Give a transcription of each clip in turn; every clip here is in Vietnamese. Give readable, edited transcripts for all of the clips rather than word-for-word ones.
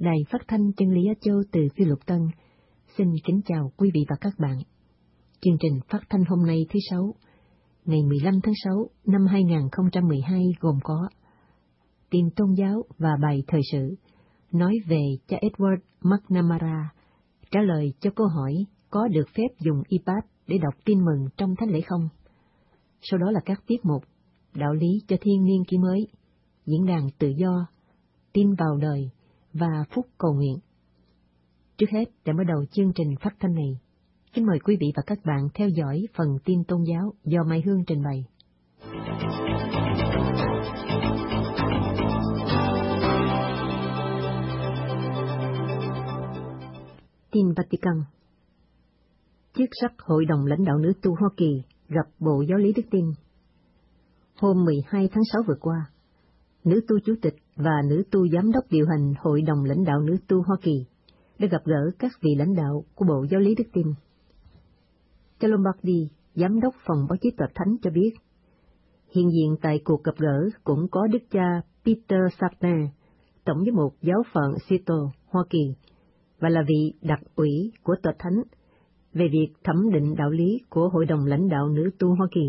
Đài Phát thanh Chân lý Á Châu từ Phi Luật Tân xin kính chào quý vị và các bạn. Chương trình phát thanh hôm nay thứ Sáu, ngày 15 tháng 6 năm 2012 gồm có tin tôn giáo và bài thời sự, nói về cha Edward McNamara, trả lời cho câu hỏi có được phép dùng iPad để đọc tin mừng trong thánh lễ không. Sau đó là các tiết mục đạo lý cho thiên niên kỷ mới, diễn đàn tự do, tin vào đời và phúc cầu nguyện. Trước hết, để mở đầu chương trình phát thanh này, kính mời quý vị và các bạn theo dõi phần tin tôn giáo do Mai Hương trình bày. Tin Vatican. Chức sắc Hội đồng lãnh đạo nữ tu Hoa Kỳ gặp Bộ Giáo lý Đức Tin. Hôm 12 tháng 6 vừa qua, nữ tu chủ tịch và nữ tu giám đốc điều hành Hội đồng lãnh đạo nữ tu Hoa Kỳ đã gặp gỡ các vị lãnh đạo của Bộ Giáo lý Đức Tin. Cha Lombardi, giám đốc phòng báo chí Tòa Thánh cho biết, hiện diện tại cuộc gặp gỡ cũng có Đức cha Peter Sartain, tổng giám mục giáo phận Seattle, Hoa Kỳ, và là vị đặc ủy của Tòa Thánh về việc thẩm định đạo lý của Hội đồng lãnh đạo nữ tu Hoa Kỳ.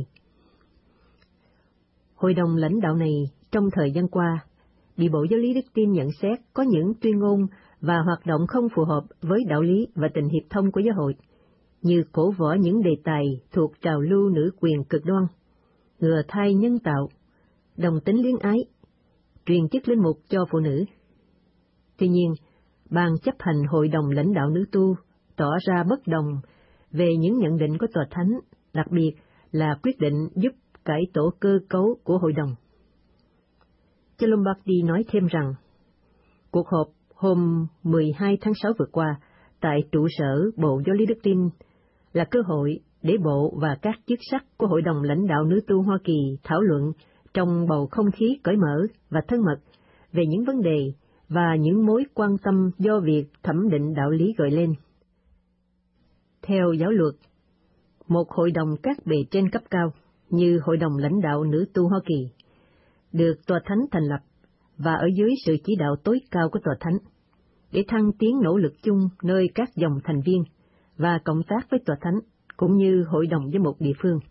Hội đồng lãnh đạo này trong thời gian qua bị Bộ Giáo lý Đức Tin nhận xét có những tuyên ngôn và hoạt động không phù hợp với đạo lý và tình hiệp thông của giáo hội, như cổ võ những đề tài thuộc trào lưu nữ quyền cực đoan, ngừa thai nhân tạo, đồng tính luyến ái, truyền chức linh mục cho phụ nữ. Tuy nhiên, ban chấp hành Hội đồng lãnh đạo nữ tu tỏ ra bất đồng về những nhận định của Tòa Thánh, đặc biệt là quyết định giúp cải tổ cơ cấu của hội đồng. Cha Lombardi nói thêm rằng, cuộc họp hôm 12 tháng 6 vừa qua tại trụ sở Bộ Giáo lý Đức Tin là cơ hội để Bộ và các chức sắc của Hội đồng lãnh đạo nữ tu Hoa Kỳ thảo luận trong bầu không khí cởi mở và thân mật về những vấn đề và những mối quan tâm do việc thẩm định đạo lý gợi lên. Theo giáo luật, một hội đồng các bề trên cấp cao như Hội đồng lãnh đạo nữ tu Hoa Kỳ được Tòa Thánh thành lập và ở dưới sự chỉ đạo tối cao của Tòa Thánh để thăng tiến nỗ lực chung nơi các dòng thành viên và cộng tác với Tòa Thánh cũng như Hội đồng giám mục địa phương.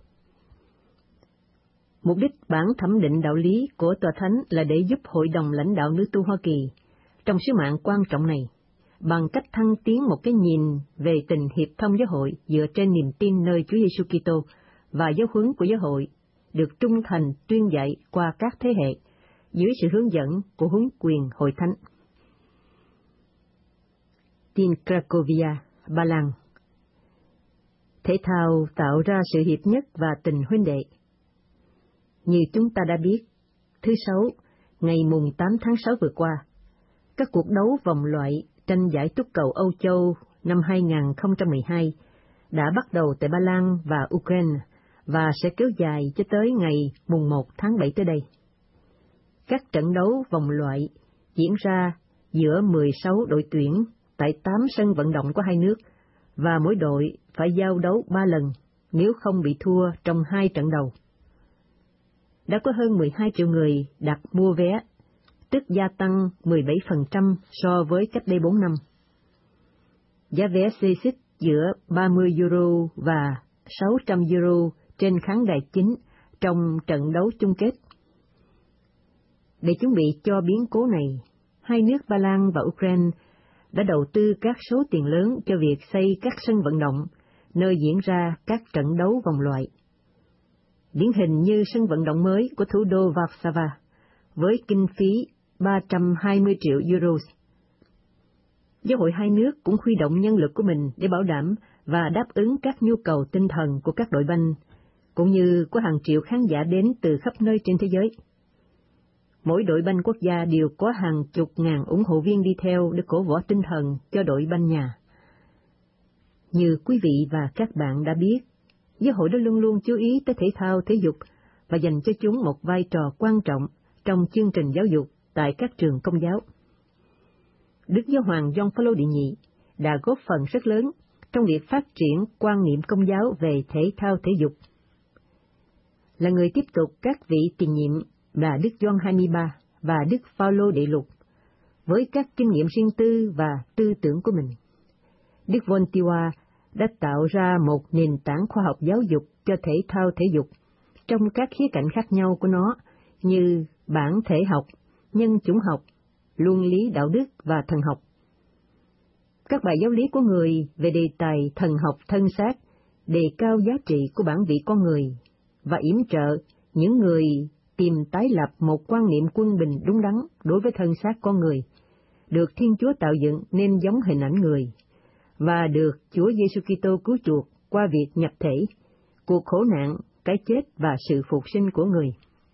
Mục đích bản thẩm định đạo lý của Tòa Thánh là để giúp Hội đồng lãnh đạo nữ tu Hoa Kỳ trong sứ mạng quan trọng này bằng cách thăng tiến một cái nhìn về tình hiệp thông giáo hội dựa trên niềm tin nơi Chúa Giêsu Kitô và giáo huấn của giáo hội được trung thành tuyên dạy qua các thế hệ dưới sự hướng dẫn của huấn quyền hội thánh. Tin Cracovia, Ba Lan. Thể thao tạo ra sự hiệp nhất và tình huynh đệ. Như chúng ta đã biết, thứ Sáu, ngày mùng 8 tháng 6 vừa qua, các cuộc đấu vòng loại tranh giải túc cầu Âu Châu năm 2012 đã bắt đầu tại Ba Lan và Ukraine và sẽ kéo dài cho tới ngày mùng 1 tháng 7 tới đây. Các trận đấu vòng loại diễn ra giữa 16 đội tuyển tại 8 sân vận động của hai nước, và mỗi đội phải giao đấu 3 lần nếu không bị thua trong 2 trận đầu. Đã có hơn 12 triệu người đặt mua vé, tức gia tăng 17% so với cách đây 4 năm. Giá vé xê xích giữa 30 euro và 600 euro trên khán đài chính trong trận đấu chung kết. Để chuẩn bị cho biến cố này, hai nước Ba Lan và Ukraine đã đầu tư các số tiền lớn cho việc xây các sân vận động, nơi diễn ra các trận đấu vòng loại. Điển hình như sân vận động mới của thủ đô Warsaw, với kinh phí 320 triệu euro. Giáo hội hai nước cũng huy động nhân lực của mình để bảo đảm và đáp ứng các nhu cầu tinh thần của các đội banh, cũng như có hàng triệu khán giả đến từ khắp nơi trên thế giới. Mỗi đội banh quốc gia đều có hàng chục ngàn ủng hộ viên đi theo để cổ võ tinh thần cho đội banh nhà. Như quý vị và các bạn đã biết, giáo hội đã luôn luôn chú ý tới thể thao thể dục và dành cho chúng một vai trò quan trọng trong chương trình giáo dục tại các trường công giáo. Đức Giáo hoàng Gioan Phaolô đệ nhị đã góp phần rất lớn trong việc phát triển quan niệm công giáo về thể thao thể dục. Là người tiếp tục các vị tiền nhiệm là Đức Gioan 23 và Đức Phaolô đệ lục, với các kinh nghiệm riêng tư và tư tưởng của mình. Đức Voltaire đã tạo ra một nền tảng khoa học giáo dục cho thể thao thể dục trong các khía cạnh khác nhau của nó như bản thể học, nhân chủng học, luân lý đạo đức và thần học. Các bài giáo lý của người về đề tài thần học thân xác đề cao giá trị của bản vị con người và yểm trợ những người tìm tái lập một quan niệm quân bình đúng đắn đối với thân xác con người, được Thiên Chúa tạo dựng nên giống hình ảnh người, và được Chúa Giêsu Kitô cứu chuộc qua việc nhập thể, cuộc khổ nạn, cái chết và sự phục sinh của người.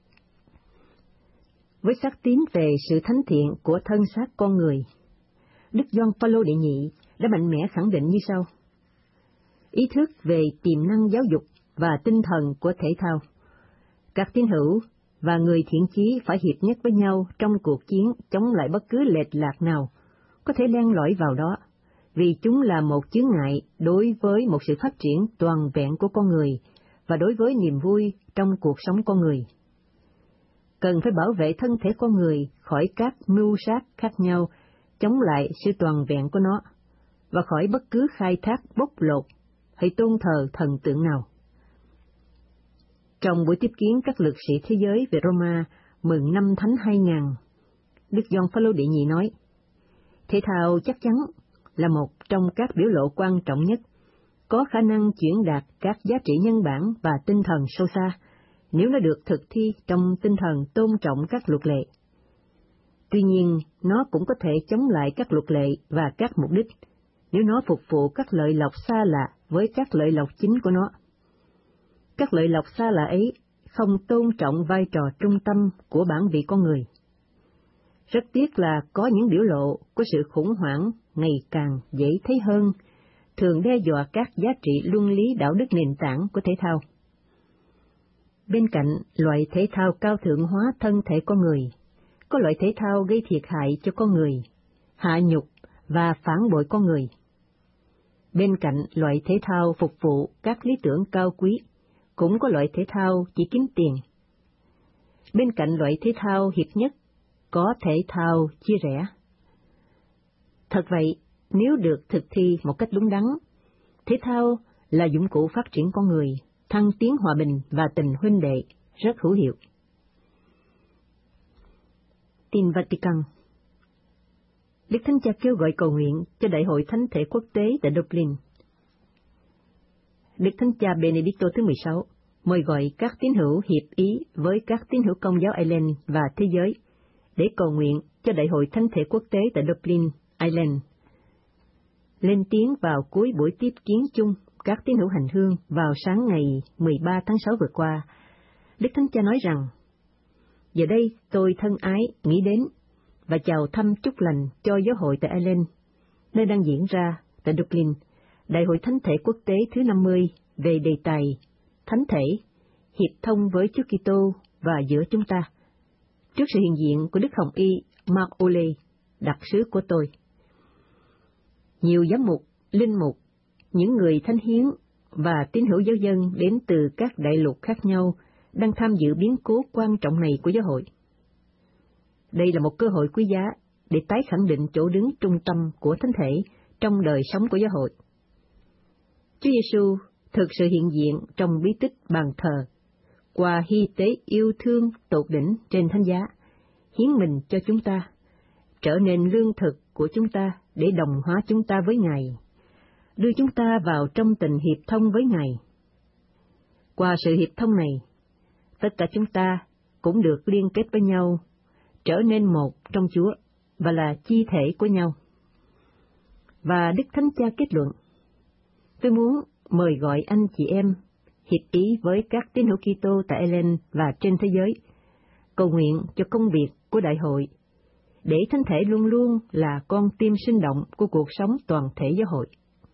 Với xác tín về sự thánh thiện của thân xác con người, Đức Gioan Phaolô đệ nhị đã mạnh mẽ khẳng định như sau: ý thức về tiềm năng giáo dục và tinh thần của thể thao. Các tín hữu và người thiện chí phải hiệp nhất với nhau trong cuộc chiến chống lại bất cứ lệch lạc nào có thể len lỏi vào đó, vì chúng là một chướng ngại đối với một sự phát triển toàn vẹn của con người và đối với niềm vui trong cuộc sống con người. Cần phải bảo vệ thân thể con người khỏi các mưu sát khác nhau, chống lại sự toàn vẹn của nó, và khỏi bất cứ khai thác bóc lột hay tôn thờ thần tượng nào. Trong buổi tiếp kiến các lực sĩ thế giới về Roma mừng năm Thánh 2000, Đức Gioan Phaolô đệ nhị nói: thể thao chắc chắn là một trong các biểu lộ quan trọng nhất, có khả năng chuyển đạt các giá trị nhân bản và tinh thần sâu xa, nếu nó được thực thi trong tinh thần tôn trọng các luật lệ. Tuy nhiên, nó cũng có thể chống lại các luật lệ và các mục đích, nếu nó phục vụ các lợi lộc xa lạ với các lợi lộc chính của nó. Các lợi lộc xa lạ ấy không tôn trọng vai trò trung tâm của bản vị con người. Rất tiếc là có những biểu lộ của sự khủng hoảng ngày càng dễ thấy hơn, thường đe dọa các giá trị luân lý đạo đức nền tảng của thể thao. Bên cạnh loại thể thao cao thượng hóa thân thể con người, có loại thể thao gây thiệt hại cho con người, hạ nhục và phản bội con người. Bên cạnh loại thể thao phục vụ các lý tưởng cao quý, cũng có loại thể thao chỉ kiếm tiền. Bên cạnh loại thể thao hiệp nhất, có thể thao chia rẽ. Thật vậy, nếu được thực thi một cách đúng đắn, thể thao là dụng cụ phát triển con người, thăng tiến hòa bình và tình huynh đệ, rất hữu hiệu. Tin Vatican. Đức Thánh Cha kêu gọi cầu nguyện cho Đại hội Thánh thể quốc tế tại Dublin. Đức Thánh Cha Benedicto thứ 16 mời gọi các tín hữu hiệp ý với các tín hữu Công giáo Ireland và thế giới để cầu nguyện cho Đại hội Thánh thể quốc tế tại Dublin, Ireland. Lên tiếng vào cuối buổi tiếp kiến chung các tín hữu hành hương vào sáng ngày 13 tháng 6 vừa qua, Đức Thánh Cha nói rằng: giờ đây tôi thân ái nghĩ đến và chào thăm chúc lành cho giáo hội tại Ireland, nơi đang diễn ra tại Dublin, Đại hội Thánh thể quốc tế thứ 50 về đề tài Thánh thể, hiệp thông với Chúa Kitô và giữa chúng ta, trước sự hiện diện của Đức Hồng Y Mark Ole, đặc sứ của tôi. Nhiều giám mục, linh mục, những người thánh hiến và tín hữu giáo dân đến từ các đại lục khác nhau đang tham dự biến cố quan trọng này của giáo hội. Đây là một cơ hội quý giá để tái khẳng định chỗ đứng trung tâm của thánh thể trong đời sống của giáo hội. Chúa Giêsu thực sự hiện diện trong bí tích bàn thờ, qua hy tế yêu thương tột đỉnh trên thánh giá, hiến mình cho chúng ta, trở nên lương thực của chúng ta để đồng hóa chúng ta với Ngài, đưa chúng ta vào trong tình hiệp thông với Ngài. Qua sự hiệp thông này, tất cả chúng ta cũng được liên kết với nhau, trở nên một trong Chúa và là chi thể của nhau. Và Đức Thánh Cha kết luận: tôi muốn mời gọi anh chị em hiệp ý với các tín hữu Kitô tại Ireland và trên thế giới, cầu nguyện cho công việc của đại hội, để thánh thể luôn luôn là con tim sinh động của cuộc sống toàn thể giáo hội.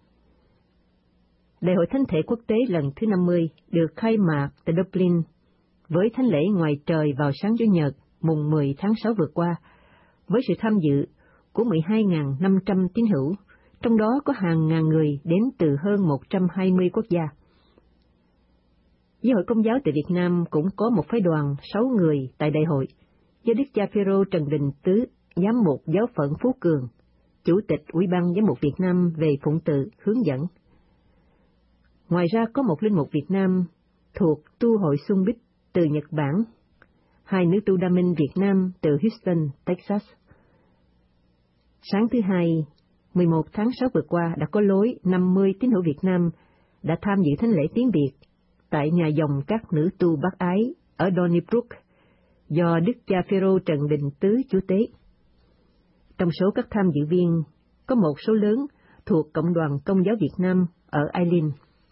Đại hội Thánh thể quốc tế lần thứ 50 được khai mạc tại Dublin với thánh lễ ngoài trời vào sáng Chủ nhật mùng 10 tháng 6 vừa qua, với sự tham dự của 12.500 tín hữu, trong đó có hàng ngàn người đến từ hơn 120 quốc gia. Giáo hội Công giáo tại Việt Nam cũng có một phái đoàn 6 người tại đại hội, do Đức cha Phêrô Trần Đình Tứ Giám mục giáo phận Phú Cường, Chủ tịch Ủy ban Giám mục Việt Nam về phụng tự hướng dẫn. Ngoài ra có một linh mục Việt Nam thuộc tu hội Xuân Bích từ Nhật Bản, 2 nữ tu đa minh Việt Nam từ Houston, Texas. Sáng thứ Hai, 11 tháng 6 vừa qua đã có lối 50 tín hữu Việt Nam đã tham dự thánh lễ tiếng Việt tại nhà dòng các nữ tu bác ái ở Donnybrook do Đức cha Phêrô Trần Đình Tứ chủ tế. Trong số các tham dự viên có một số lớn thuộc Cộng đoàn Công giáo Việt Nam ở Ireland.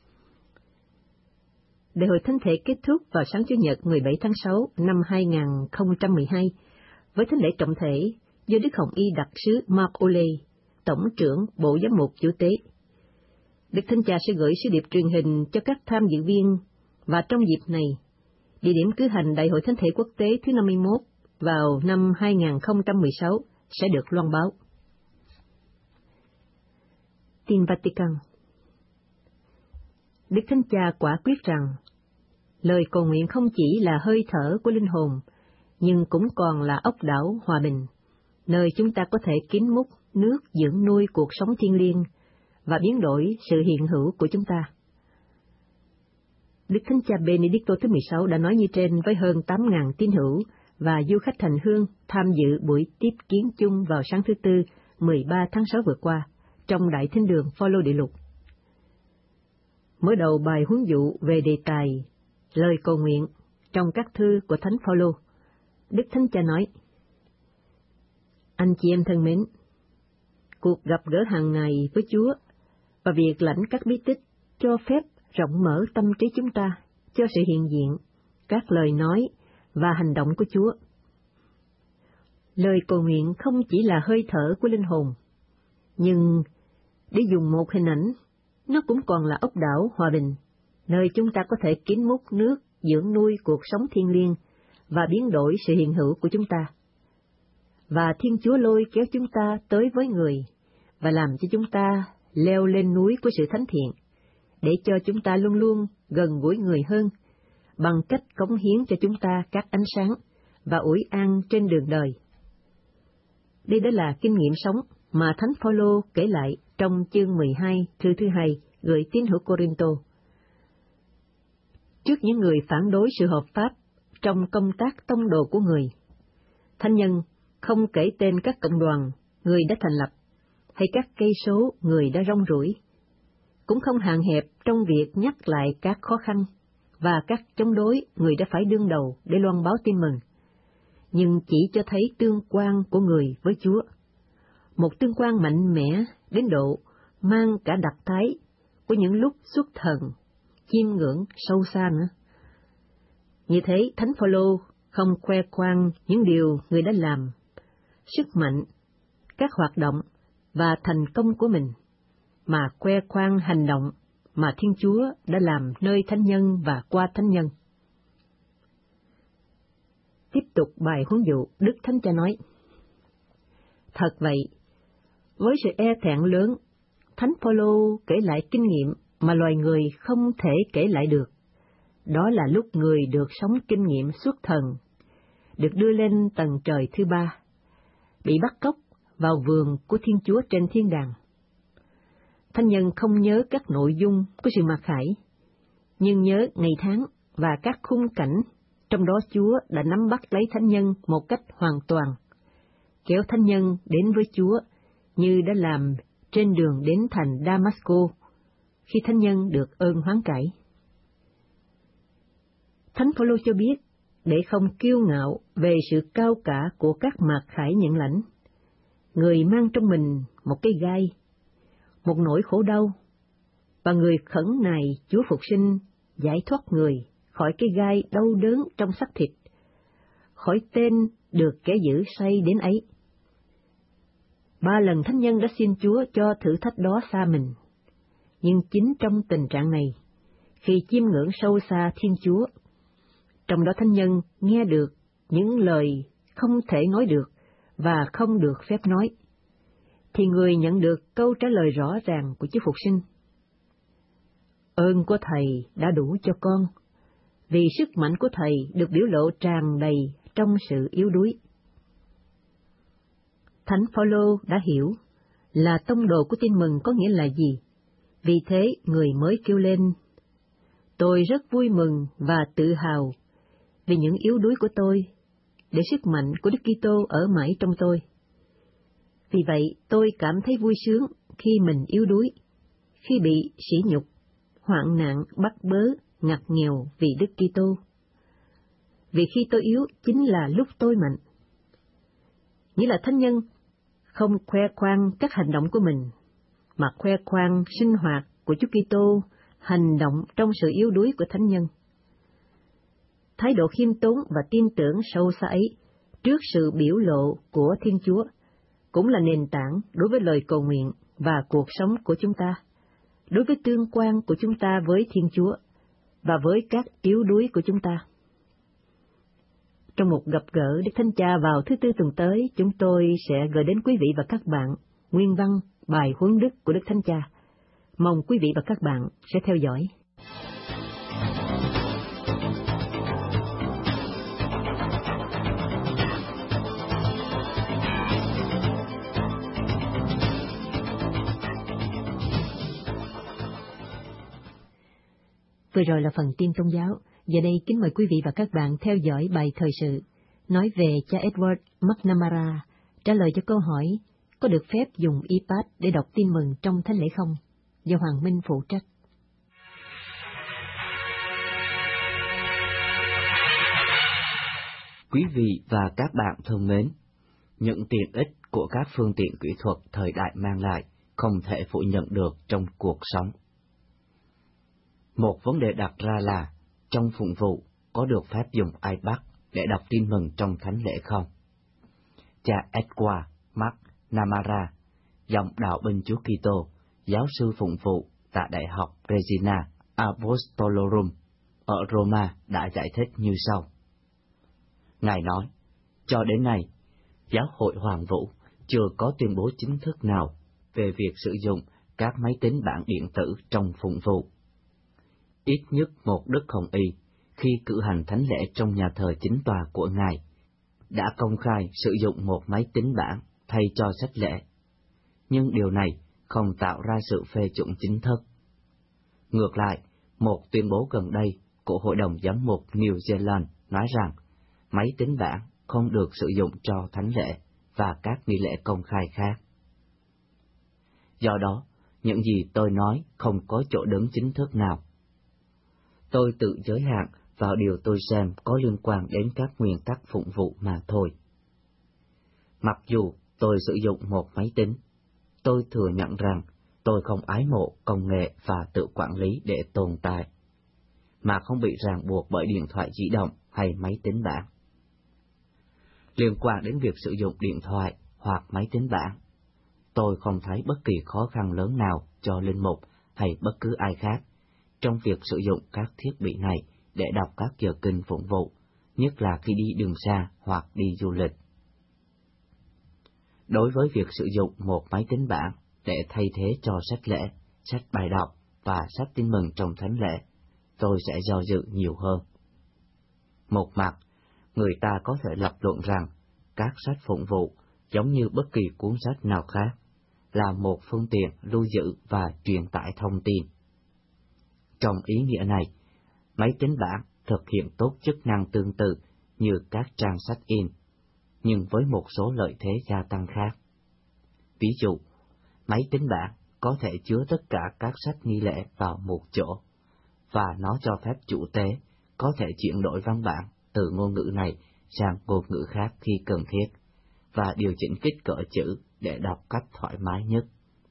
Đại hội thánh thể kết thúc vào sáng Chủ nhật 17 tháng 6 năm 2012 với thánh lễ trọng thể do Đức Hồng Y đặc sứ Mark Oley, Tổng trưởng Bộ Giám mục chủ tế. Đức Thánh Cha sẽ gửi sứ điệp truyền hình cho các tham dự viên, và trong dịp này, địa điểm cử hành Đại hội Thánh thể quốc tế thứ 51 vào năm 2016 sẽ được loan báo. Tin Vatican. Đức Thánh Cha quả quyết rằng, lời cầu nguyện không chỉ là hơi thở của linh hồn, nhưng cũng còn là ốc đảo hòa bình, nơi chúng ta có thể kín múc nước dưỡng nuôi cuộc sống thiêng liêng và biến đổi sự hiện hữu của chúng ta. Đức Thánh Cha Benedicto thứ 16 đã nói như trên với hơn 8.000 tín hữu và du khách hành hương tham dự buổi tiếp kiến chung vào sáng thứ Tư, 13 tháng 6 vừa qua, trong Đại Thính đường Phaolô Địa Lục. Mở đầu bài huấn dụ về đề tài lời cầu nguyện trong các thư của Thánh Phaolô, Đức Thánh Cha nói: Anh chị em thân mến, cuộc gặp gỡ hàng ngày với Chúa và việc lãnh các bí tích cho phép rộng mở tâm trí chúng ta cho sự hiện diện, các lời nói và hành động của Chúa. Lời cầu nguyện không chỉ là hơi thở của linh hồn, nhưng để dùng một hình ảnh, nó cũng còn là ốc đảo hòa bình, nơi chúng ta có thể kín múc nước dưỡng nuôi cuộc sống thiêng liêng và biến đổi sự hiện hữu của chúng ta. Và Thiên Chúa lôi kéo chúng ta tới với người và làm cho chúng ta leo lên núi của sự thánh thiện, để cho chúng ta luôn luôn gần gũi người hơn, bằng cách cống hiến cho chúng ta các ánh sáng và ủi an trên đường đời. Đây đã là kinh nghiệm sống mà Thánh Phaolô kể lại trong chương 12 thư thứ 2 gửi tín hữu Cô-rinh-tô. Trước những người phản đối sự hợp pháp trong công tác tông đồ của người, Thánh nhân không kể tên các cộng đoàn người đã thành lập hay các cây số người đã rong ruổi, cũng không hạn hẹp trong việc nhắc lại các khó khăn và các chống đối người đã phải đương đầu để loan báo tin mừng, nhưng chỉ cho thấy tương quan của người với Chúa, một tương quan mạnh mẽ đến độ mang cả đặc thái của những lúc xuất thần, chiêm ngưỡng sâu xa nữa. Như thế, Thánh Phaolô không khoe khoang những điều người đã làm, sức mạnh, các hoạt động và thành công của mình, mà khoe khoang hành động mà Thiên Chúa đã làm nơi thánh nhân và qua thánh nhân. Tiếp tục bài huấn dụ, Đức Thánh Cha nói: Thật vậy, với sự e thẹn lớn, Thánh Phaolô kể lại kinh nghiệm mà loài người không thể kể lại được. Đó là lúc người được sống kinh nghiệm xuất thần, được đưa lên tầng trời thứ 3, bị bắt cóc vào vườn của Thiên Chúa trên thiên đàng. Thánh nhân không nhớ các nội dung của sự mặc khải, nhưng nhớ ngày tháng và các khung cảnh trong đó Chúa đã nắm bắt lấy thánh nhân một cách hoàn toàn, kéo thánh nhân đến với Chúa như đã làm trên đường đến thành Damasco khi thánh nhân được ơn hoán cải. Thánh Phaolô cho biết, để không kiêu ngạo về sự cao cả của các mặc khải nhận lãnh, người mang trong mình một cái gai, một nỗi khổ đau, và người khẩn nài Chúa phục sinh giải thoát người khỏi cái gai đau đớn trong xác thịt, khỏi tên được kẻ dữ say đến ấy. 3 lần thánh nhân đã xin Chúa cho thử thách đó xa mình, nhưng chính trong tình trạng này, khi chiêm ngưỡng sâu xa Thiên Chúa, trong đó thánh nhân nghe được những lời không thể nói được và không được phép nói, thì người nhận được câu trả lời rõ ràng của Chúa Phục sinh: Ơn của Thầy đã đủ cho con, vì sức mạnh của Thầy được biểu lộ tràn đầy trong sự yếu đuối. Thánh Phaolô đã hiểu là tông đồ của tin mừng có nghĩa là gì. Vì thế, người mới kêu lên: Tôi rất vui mừng và tự hào vì những yếu đuối của tôi, để sức mạnh của Đức Kitô ở mãi trong tôi. Vì vậy, tôi cảm thấy vui sướng khi mình yếu đuối, khi bị sỉ nhục, hoạn nạn, bắt bớ, ngặt nghèo vì Đức Kitô. Vì khi tôi yếu chính là lúc tôi mạnh. Nghĩa là thánh nhân không khoe khoang các hành động của mình, mà khoe khoang sinh hoạt của Chúa Kitô, hành động trong sự yếu đuối của thánh nhân. Thái độ khiêm tốn và tin tưởng sâu xa ấy trước sự biểu lộ của Thiên Chúa cũng là nền tảng đối với lời cầu nguyện và cuộc sống của chúng ta, đối với tương quan của chúng ta với Thiên Chúa và với các yếu đuối của chúng ta. Trong một gặp gỡ Đức Thánh Cha vào thứ Tư tuần tới, chúng tôi sẽ gửi đến quý vị và các bạn nguyên văn bài huấn đức của Đức Thánh Cha. Mong quý vị và các bạn sẽ theo dõi. Vừa rồi là phần tin tôn giáo. Giờ đây kính mời quý vị và các bạn theo dõi bài thời sự nói về cha Edward McNamara trả lời cho câu hỏi có được phép dùng iPad để đọc tin mừng trong thánh lễ không, do Hoàng Minh phụ trách. Quý vị và các bạn thân mến, những tiện ích của các phương tiện kỹ thuật thời đại mang lại không thể phủ nhận được trong cuộc sống. Một vấn đề đặt ra là, trong phụng vụ có được phép dùng iPad để đọc tin mừng trong thánh lễ không? Cha Edward McNamara, dòng đạo binh Chúa Kitô, giáo sư phụng vụ tại Đại học Regina Apostolorum ở Roma đã giải thích như sau. Ngài nói, cho đến nay, Giáo hội Hoàng Vũ chưa có tuyên bố chính thức nào về việc sử dụng các máy tính bảng điện tử trong phụng vụ. Ít nhất một Đức Hồng Y, khi cử hành thánh lễ trong nhà thờ chính tòa của Ngài, đã công khai sử dụng một máy tính bảng thay cho sách lễ. Nhưng điều này không tạo ra sự phê chuẩn chính thức. Ngược lại, một tuyên bố gần đây của Hội đồng Giám mục New Zealand nói rằng máy tính bảng không được sử dụng cho thánh lễ và các nghi lễ công khai khác. Do đó, những gì tôi nói không có chỗ đứng chính thức nào. Tôi tự giới hạn vào điều tôi xem có liên quan đến các nguyên tắc phụng vụ mà thôi. Mặc dù tôi sử dụng một máy tính, tôi thừa nhận rằng tôi không ái mộ công nghệ và tự quản lý để tồn tại, mà không bị ràng buộc bởi điện thoại di động hay máy tính bảng. Liên quan đến việc sử dụng điện thoại hoặc máy tính bảng, tôi không thấy bất kỳ khó khăn lớn nào cho linh mục hay bất cứ ai khác trong việc sử dụng các thiết bị này để đọc các giờ kinh phụng vụ, nhất là khi đi đường xa hoặc đi du lịch. Đối với việc sử dụng một máy tính bảng để thay thế cho sách lễ, sách bài đọc và sách tin mừng trong thánh lễ, tôi sẽ do dự nhiều hơn. Một mặt, người ta có thể lập luận rằng các sách phụng vụ, giống như bất kỳ cuốn sách nào khác, là một phương tiện lưu giữ và truyền tải thông tin. Trong ý nghĩa này, máy tính bảng thực hiện tốt chức năng tương tự như các trang sách in, nhưng với một số lợi thế gia tăng khác. Ví dụ, máy tính bảng có thể chứa tất cả các sách nghi lễ vào một chỗ, và nó cho phép chủ tế có thể chuyển đổi văn bản từ ngôn ngữ này sang ngôn ngữ khác khi cần thiết, và điều chỉnh kích cỡ chữ để đọc cách thoải mái nhất.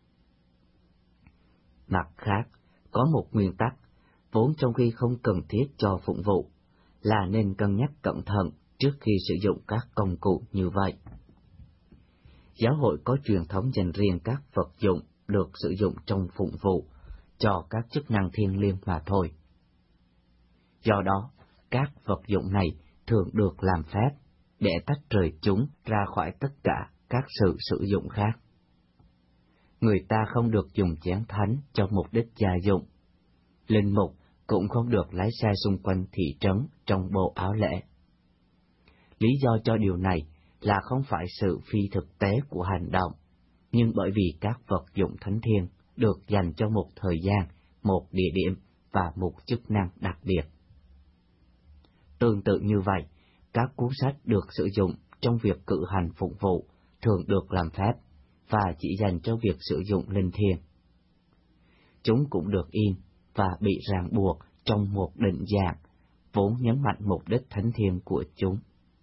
Mặt khác, có một nguyên tắc, vốn trong khi không cần thiết cho phụng vụ, là nên cân nhắc cẩn thận trước khi sử dụng các công cụ như vậy. Giáo hội có truyền thống dành riêng các vật dụng được sử dụng trong phụng vụ cho các chức năng thiêng liêng mà thôi. Do đó, các vật dụng này thường được làm phép để tách rời chúng ra khỏi tất cả các sự sử dụng khác. Người ta không được dùng chén thánh cho mục đích gia dụng. Linh mục cũng không được lái xe xung quanh thị trấn trong bộ áo lễ. Lý do cho điều này là không phải sự phi thực tế của hành động, nhưng bởi vì các vật dụng thánh thiêng được dành cho một thời gian, một địa điểm và một chức năng đặc biệt. Tương tự như vậy, các cuốn sách được sử dụng trong việc cử hành phụng vụ thường được làm phép và chỉ dành cho việc sử dụng linh thiêng. Chúng cũng được in và bị ràng buộc trong một định dạng, vốn nhấn mạnh mục đích thánh thiêng của chúng.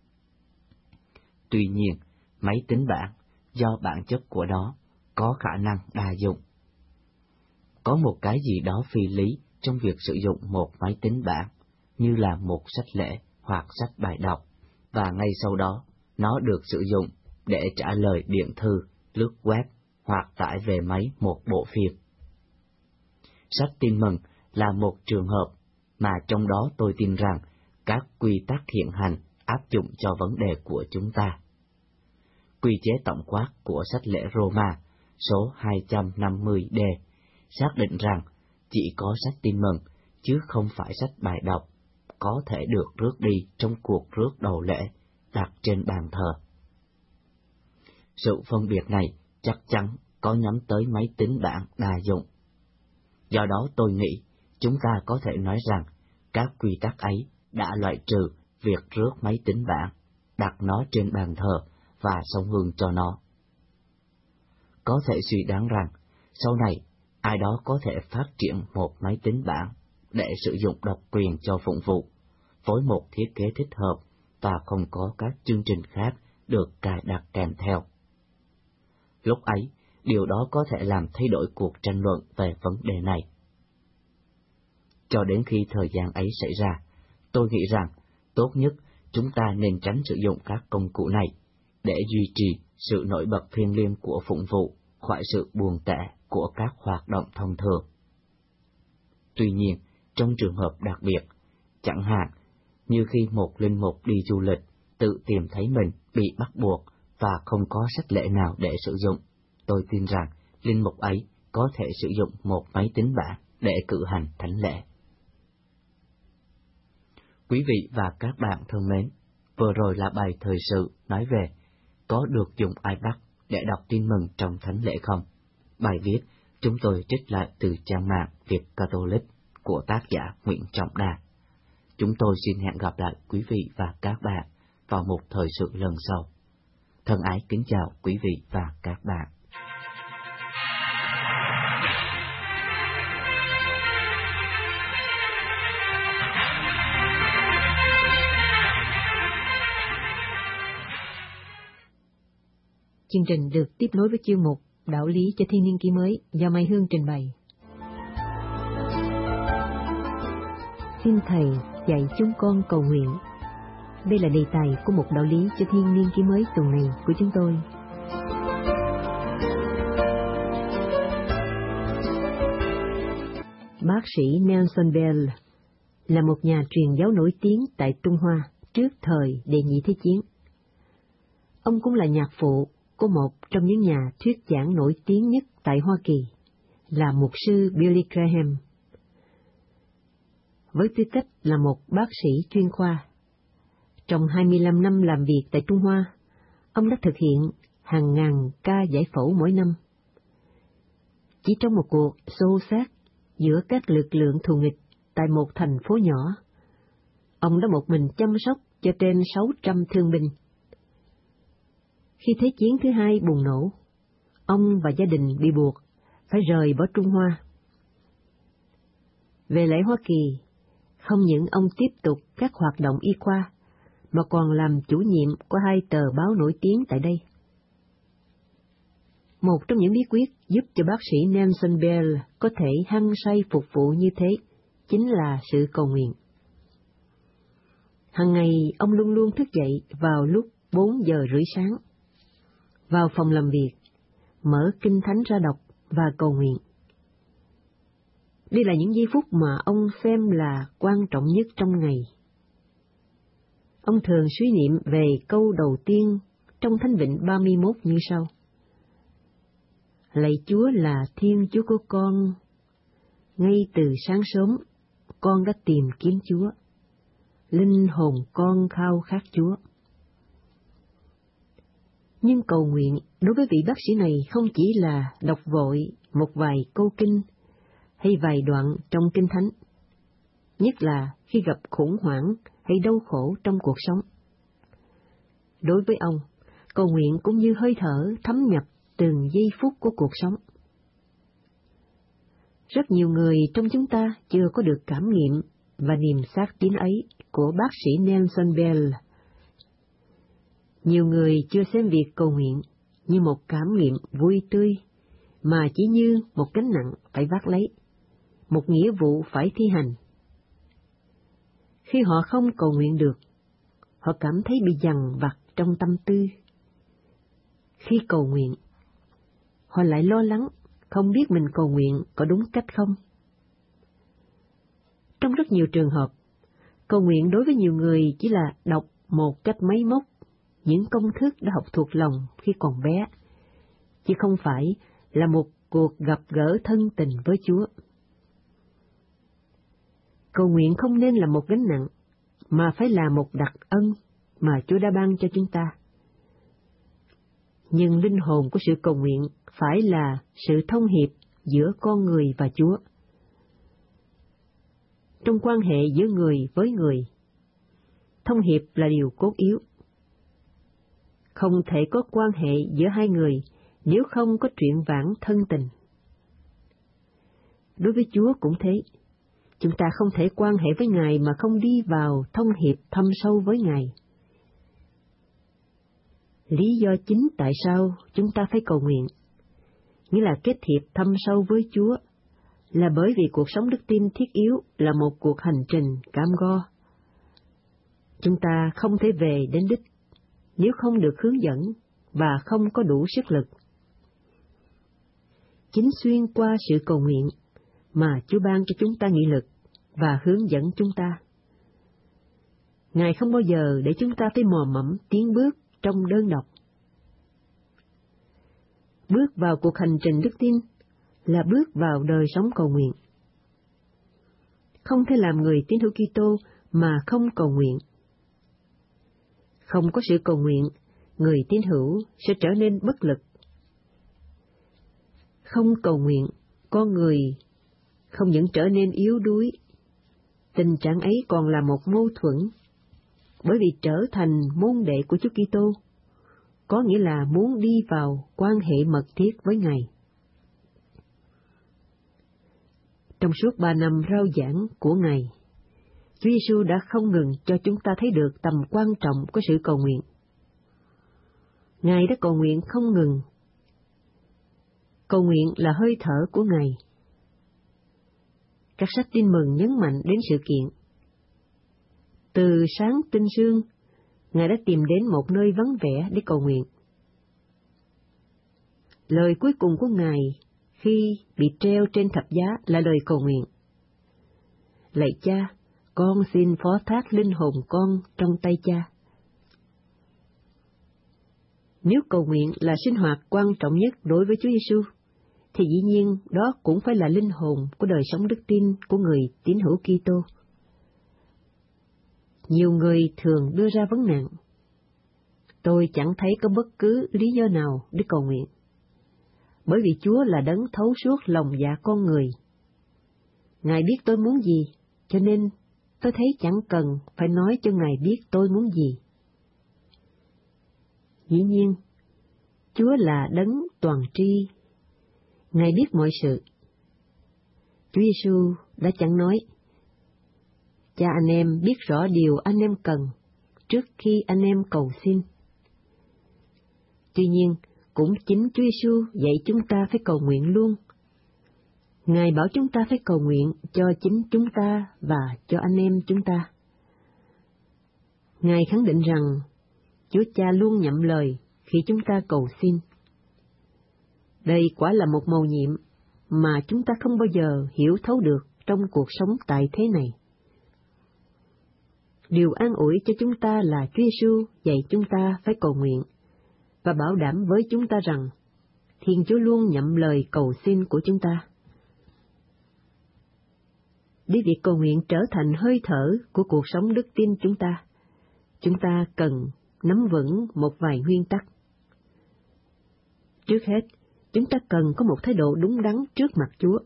Tuy nhiên, máy tính bảng, do bản chất của nó, có khả năng đa dụng. Có một cái gì đó phi lý trong việc sử dụng một máy tính bảng, như là một sách lễ hoặc sách bài đọc, và ngay sau đó, nó được sử dụng để trả lời điện thư, lướt web hoặc tải về máy một bộ phim. Sách tin mừng là một trường hợp mà trong đó tôi tin rằng các quy tắc hiện hành áp dụng cho vấn đề của chúng ta. Quy chế tổng quát của sách lễ Roma số 250D xác định rằng chỉ có sách tin mừng, chứ không phải sách bài đọc, có thể được rước đi trong cuộc rước đầu lễ đặt trên bàn thờ. Sự phân biệt này chắc chắn có nhắm tới máy tính bảng đa dụng. Do đó tôi nghĩ chúng ta có thể nói rằng các quy tắc ấy đã loại trừ việc rước máy tính bảng, đặt nó trên bàn thờ và xông hương cho nó. Có thể suy đoán rằng sau này ai đó có thể phát triển một máy tính bảng để sử dụng độc quyền cho phụng vụ, với một thiết kế thích hợp và không có các chương trình khác được cài đặt kèm theo. Lúc ấy, điều đó có thể làm thay đổi cuộc tranh luận về vấn đề này. Cho đến khi thời gian ấy xảy ra, tôi nghĩ rằng tốt nhất chúng ta nên tránh sử dụng các công cụ này để duy trì sự nổi bật thiêng liêng của phụng vụ khỏi sự buồn tẻ của các hoạt động thông thường. Tuy nhiên, trong trường hợp đặc biệt, chẳng hạn như khi một linh mục đi du lịch tự tìm thấy mình bị bắt buộc và không có sách lễ nào để sử dụng, tôi tin rằng linh mục ấy có thể sử dụng một máy tính bảng để cử hành thánh lễ. Quý vị và các bạn thân mến, vừa rồi là bài thời sự nói về có được dùng iPad để đọc tin mừng trong thánh lễ không? Bài viết chúng tôi trích lại từ trang mạng Việt Catholic của tác giả Nguyễn Trọng Đà. Chúng tôi xin hẹn gặp lại quý vị và các bạn vào một thời sự lần sau. Thân ái kính chào quý vị và các bạn. Chương trình được tiếp nối với chuyên mục Đạo lý cho thiên niên kỷ mới do Mai Hương trình bày. Xin Thầy dạy chúng con cầu nguyện. Đây là đề tài của một đạo lý cho thiên niên kỷ mới tuần này của chúng tôi. Bác sĩ Nelson Bell là một nhà truyền giáo nổi tiếng tại Trung Hoa trước thời Đệ Nhị Thế Chiến. Ông cũng là nhạc phụ của một trong những nhà thuyết giảng nổi tiếng nhất tại Hoa Kỳ, là mục sư Billy Graham. Với tư cách là một bác sĩ chuyên khoa, trong 25 năm làm việc tại Trung Hoa, ông đã thực hiện hàng ngàn ca giải phẫu mỗi năm. Chỉ trong một cuộc xô xát giữa các lực lượng thù nghịch tại một thành phố nhỏ, ông đã một mình chăm sóc cho trên 600 thương binh. Khi Thế chiến thứ hai bùng nổ, ông và gia đình bị buộc phải rời bỏ Trung Hoa. Về lại Hoa Kỳ, không những ông tiếp tục các hoạt động y khoa, mà còn làm chủ nhiệm của 2 tờ báo nổi tiếng tại đây. Một trong những bí quyết giúp cho bác sĩ Nelson Bell có thể hăng say phục vụ như thế chính là sự cầu nguyện. Hằng ngày ông luôn luôn thức dậy vào lúc 4 giờ rưỡi sáng, vào phòng làm việc, mở kinh thánh ra đọc và cầu nguyện. Đây là những giây phút mà ông xem là quan trọng nhất trong ngày. Ông thường suy niệm về câu đầu tiên trong Thánh Vịnh 31 như sau: Lạy Chúa là Thiên Chúa của con, ngay từ sáng sớm con đã tìm kiếm Chúa, linh hồn con khao khát Chúa. Nhưng cầu nguyện đối với vị bác sĩ này không chỉ là đọc vội một vài câu kinh hay vài đoạn trong Kinh Thánh, nhất là khi gặp khủng hoảng hay đau khổ trong cuộc sống. Đối với ông, cầu nguyện cũng như hơi thở thấm nhập từng giây phút của cuộc sống. Rất nhiều người trong chúng ta chưa có được cảm nghiệm và niềm xác tín ấy của bác sĩ Nelson Bell. Nhiều người chưa xem việc cầu nguyện như một cảm nghiệm vui tươi, mà chỉ như một gánh nặng phải vác lấy, một nghĩa vụ phải thi hành. Khi họ không cầu nguyện được, họ cảm thấy bị dằn vặt trong tâm tư. Khi cầu nguyện, họ lại lo lắng, không biết mình cầu nguyện có đúng cách không. Trong rất nhiều trường hợp, cầu nguyện đối với nhiều người chỉ là đọc một cách máy móc những công thức đã học thuộc lòng khi còn bé, chứ không phải là một cuộc gặp gỡ thân tình với Chúa. Cầu nguyện không nên là một gánh nặng, mà phải là một đặc ân mà Chúa đã ban cho chúng ta. Nhưng linh hồn của sự cầu nguyện phải là sự thông hiệp giữa con người và Chúa. Trong quan hệ giữa người với người, thông hiệp là điều cốt yếu. Không thể có quan hệ giữa hai người nếu không có truyện vãng thân tình. Đối với Chúa cũng thế, chúng ta không thể quan hệ với Ngài mà không đi vào thông hiệp thâm sâu với Ngài. Lý do chính tại sao chúng ta phải cầu nguyện, nghĩa là kết hiệp thâm sâu với Chúa, là bởi vì cuộc sống đức tin thiết yếu là một cuộc hành trình cam go. Chúng ta không thể về đến đích nếu không được hướng dẫn và không có đủ sức lực. Chính xuyên qua sự cầu nguyện mà Chúa ban cho chúng ta nghị lực và hướng dẫn chúng ta. Ngài không bao giờ để chúng ta phải mò mẫm tiến bước trong đơn độc. Bước vào cuộc hành trình đức tin là bước vào đời sống cầu nguyện. Không thể làm người tín hữu Kitô mà không cầu nguyện. Không có sự cầu nguyện, người tín hữu sẽ trở nên bất lực. Không cầu nguyện, con người không những trở nên yếu đuối, tình trạng ấy còn là một mâu thuẫn, bởi vì trở thành môn đệ của Chúa Kitô có nghĩa là muốn đi vào quan hệ mật thiết với Ngài. Trong suốt 3 năm rao giảng của Ngài, Chúa Giêsu đã không ngừng cho chúng ta thấy được tầm quan trọng của sự cầu nguyện. Ngài đã cầu nguyện không ngừng. Cầu nguyện là hơi thở của Ngài. Các sách Tin Mừng nhấn mạnh đến sự kiện. Từ sáng tinh sương, Ngài đã tìm đến một nơi vắng vẻ để cầu nguyện. Lời cuối cùng của Ngài khi bị treo trên thập giá là lời cầu nguyện. Lạy Cha, con xin phó thác linh hồn con trong tay Cha. Nếu cầu nguyện là sinh hoạt quan trọng nhất đối với Chúa Giêsu, thì dĩ nhiên đó cũng phải là linh hồn của đời sống đức tin của người tín hữu Kitô. Nhiều người thường đưa ra vấn nạn: tôi chẳng thấy có bất cứ lý do nào để cầu nguyện, bởi vì Chúa là đấng thấu suốt lòng dạ con người. Ngài biết tôi muốn gì, cho nên tôi thấy chẳng cần phải nói cho Ngài biết tôi muốn gì. Dĩ nhiên, Chúa là đấng toàn tri, Ngài biết mọi sự. Chúa Giêsu đã chẳng nói: Cha anh em biết rõ điều anh em cần trước khi anh em cầu xin. Tuy nhiên, cũng chính Chúa Giêsu dạy chúng ta phải cầu nguyện luôn. Ngài bảo chúng ta phải cầu nguyện cho chính chúng ta và cho anh em chúng ta. Ngài khẳng định rằng Chúa Cha luôn nhậm lời khi chúng ta cầu xin. Đây quả là một mầu nhiệm mà chúng ta không bao giờ hiểu thấu được trong cuộc sống tại thế này. Điều an ủi cho chúng ta là Chúa Giêsu dạy chúng ta phải cầu nguyện và bảo đảm với chúng ta rằng Thiên Chúa luôn nhậm lời cầu xin của chúng ta. Để việc cầu nguyện trở thành hơi thở của cuộc sống đức tin chúng ta cần nắm vững một vài nguyên tắc. Trước hết, chúng ta cần có một thái độ đúng đắn trước mặt Chúa.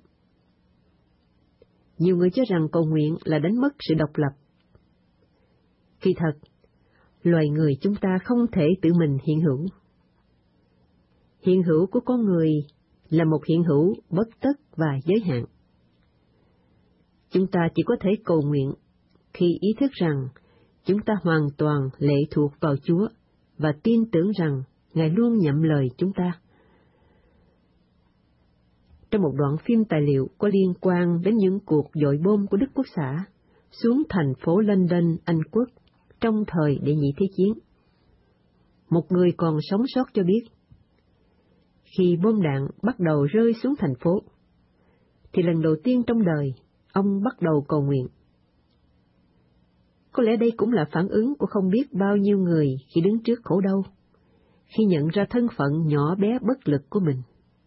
Nhiều người cho rằng cầu nguyện là đánh mất sự độc lập. Kỳ thật, loài người chúng ta không thể tự mình hiện hữu. Hiện hữu của con người là một hiện hữu bất tất và giới hạn. Chúng ta chỉ có thể cầu nguyện khi ý thức rằng chúng ta hoàn toàn lệ thuộc vào Chúa và tin tưởng rằng Ngài luôn nhậm lời chúng ta. Trong một đoạn phim tài liệu có liên quan đến những cuộc dội bom của Đức Quốc xã xuống thành phố London, Anh Quốc, trong thời Đệ Nhị Thế Chiến, một người còn sống sót cho biết, khi bom đạn bắt đầu rơi xuống thành phố, thì lần đầu tiên trong đời, ông bắt đầu cầu nguyện. Có lẽ đây cũng là phản ứng của không biết bao nhiêu người khi đứng trước khổ đau, khi nhận ra thân phận nhỏ bé bất lực của mình.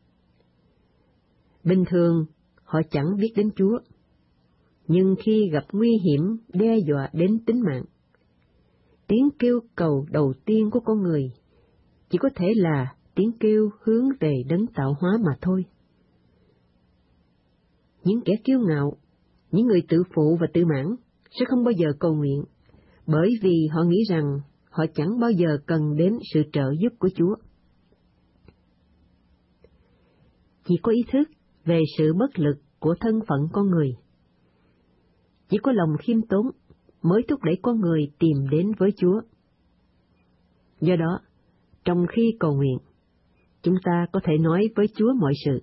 Bình thường, họ chẳng biết đến Chúa, nhưng khi gặp nguy hiểm đe dọa đến tính mạng, tiếng kêu cầu đầu tiên của con người chỉ có thể là tiếng kêu hướng về đấng tạo hóa mà thôi. Những kẻ kiêu ngạo, những người tự phụ và tự mãn sẽ không bao giờ cầu nguyện, bởi vì họ nghĩ rằng họ chẳng bao giờ cần đến sự trợ giúp của Chúa. Chỉ có ý thức về sự bất lực của thân phận con người, chỉ có lòng khiêm tốn mới thúc đẩy con người tìm đến với Chúa. Do đó, trong khi cầu nguyện, chúng ta có thể nói với Chúa mọi sự.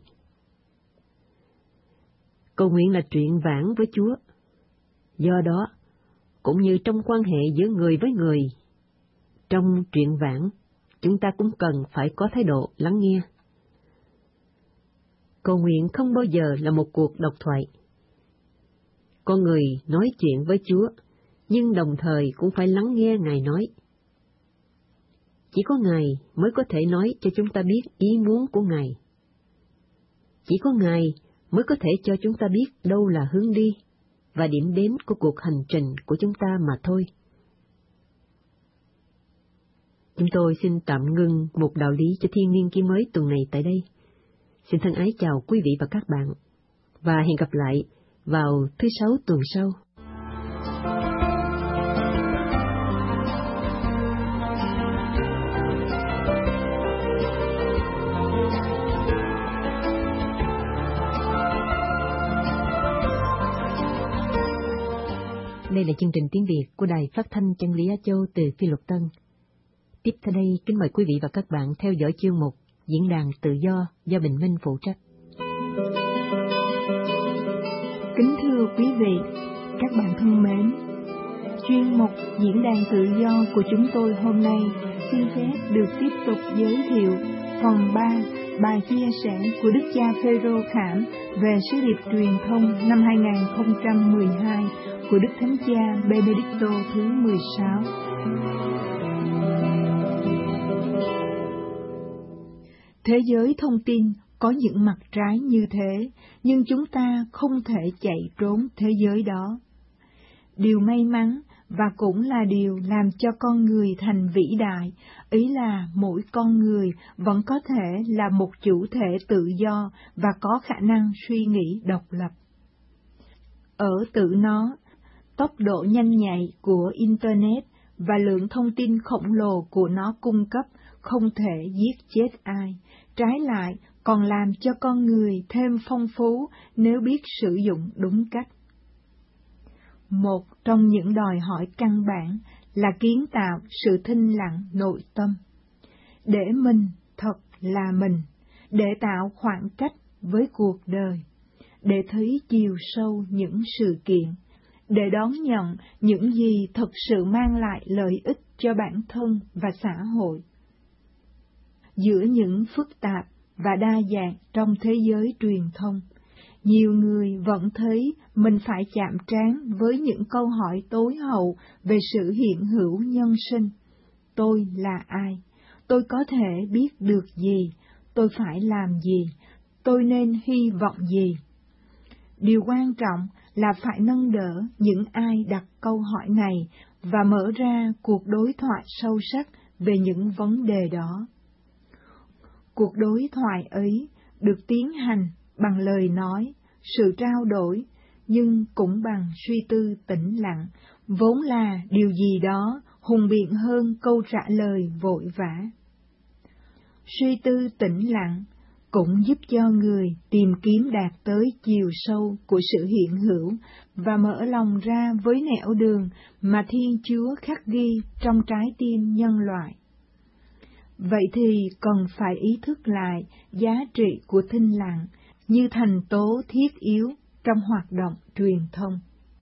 Cầu nguyện là truyện vãng với Chúa. Do đó, cũng như trong quan hệ giữa người với người, trong truyện vãng, chúng ta cũng cần phải có thái độ lắng nghe. Cầu nguyện không bao giờ là một cuộc độc thoại. Con người nói chuyện với Chúa, nhưng đồng thời cũng phải lắng nghe Ngài nói. Chỉ có Ngài mới có thể nói cho chúng ta biết ý muốn của Ngài. Chỉ có Ngài mới có thể cho chúng ta biết đâu là hướng đi và điểm đến của cuộc hành trình của chúng ta mà thôi. Chúng tôi xin tạm ngưng một đạo lý cho thiên niên ký mới tuần này tại đây. Xin thân ái chào quý vị và các bạn, và hẹn gặp lại vào thứ Sáu tuần sau. Đây là chương trình tiếng Việt của Đài Phát thanh Chân lý Á Châu từ Phi Luật Tân. Tiếp theo đây, kính mời quý vị và các bạn theo dõi chuyên mục Diễn đàn Tự do Bình Minh phụ trách. Kính thưa quý vị, các bạn thân mến, chuyên mục Diễn đàn Tự do của chúng tôi hôm nay xin phép được tiếp tục giới thiệu phần 3 bài chia sẻ của Đức cha Phêrô Khảm về sứ điệp truyền thông năm 2012 của Đức Thánh cha Benedicto thứ 16. Thế giới thông tin có những mặt trái như thế, nhưng chúng ta không thể chạy trốn thế giới đó. Điều may mắn và cũng là điều làm cho con người thành vĩ đại, ý là mỗi con người vẫn có thể là một chủ thể tự do và có khả năng suy nghĩ độc lập. Ở tự nó, tốc độ nhanh nhạy của Internet và lượng thông tin khổng lồ của nó cung cấp không thể giết chết ai, trái lại còn làm cho con người thêm phong phú nếu biết sử dụng đúng cách. Một trong những đòi hỏi căn bản là kiến tạo sự thinh lặng nội tâm, để mình thật là mình, để tạo khoảng cách với cuộc đời, để thấy chiều sâu những sự kiện, để đón nhận những gì thực sự mang lại lợi ích cho bản thân và xã hội. Giữa những phức tạp và đa dạng trong thế giới truyền thông, nhiều người vẫn thấy mình phải chạm trán với những câu hỏi tối hậu về sự hiện hữu nhân sinh. Tôi là ai? Tôi có thể biết được gì? Tôi phải làm gì? Tôi nên hy vọng gì? Điều quan trọng là phải nâng đỡ những ai đặt câu hỏi này và mở ra cuộc đối thoại sâu sắc về những vấn đề đó. Cuộc đối thoại ấy được tiến hành bằng lời nói, sự trao đổi, nhưng cũng bằng suy tư tĩnh lặng, vốn là điều gì đó hùng biện hơn câu trả lời vội vã. Suy tư tĩnh lặng cũng giúp cho người tìm kiếm đạt tới chiều sâu của sự hiện hữu và mở lòng ra với nẻo đường mà Thiên Chúa khắc ghi trong trái tim nhân loại. Vậy thì cần phải ý thức lại giá trị của thinh lặng như thành tố thiết yếu trong hoạt động truyền thông.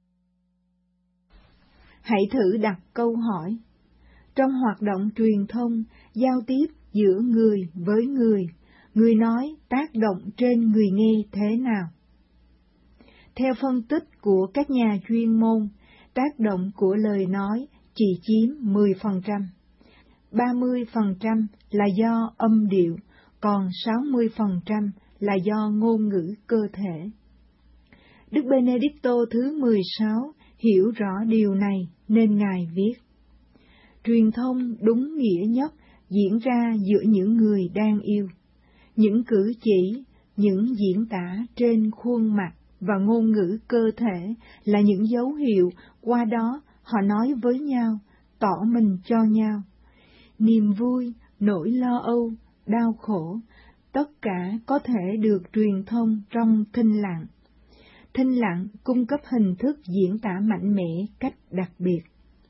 Hãy thử đặt câu hỏi. Trong hoạt động truyền thông, giao tiếp giữa người với người nói tác động trên người nghe thế nào? Theo phân tích của các nhà chuyên môn, tác động của lời nói chỉ chiếm 10%. 30% là do âm điệu, còn 60% là do ngôn ngữ cơ thể. Đức Benedicto thứ 16 hiểu rõ điều này nên Ngài viết: truyền thông đúng nghĩa nhất diễn ra giữa những người đang yêu. Những cử chỉ, những diễn tả trên khuôn mặt và ngôn ngữ cơ thể là những dấu hiệu qua đó họ nói với nhau, tỏ mình cho nhau. Niềm vui, nỗi lo âu, đau khổ, tất cả có thể được truyền thông trong thinh lặng. Thinh lặng cung cấp hình thức diễn tả mạnh mẽ cách đặc biệt.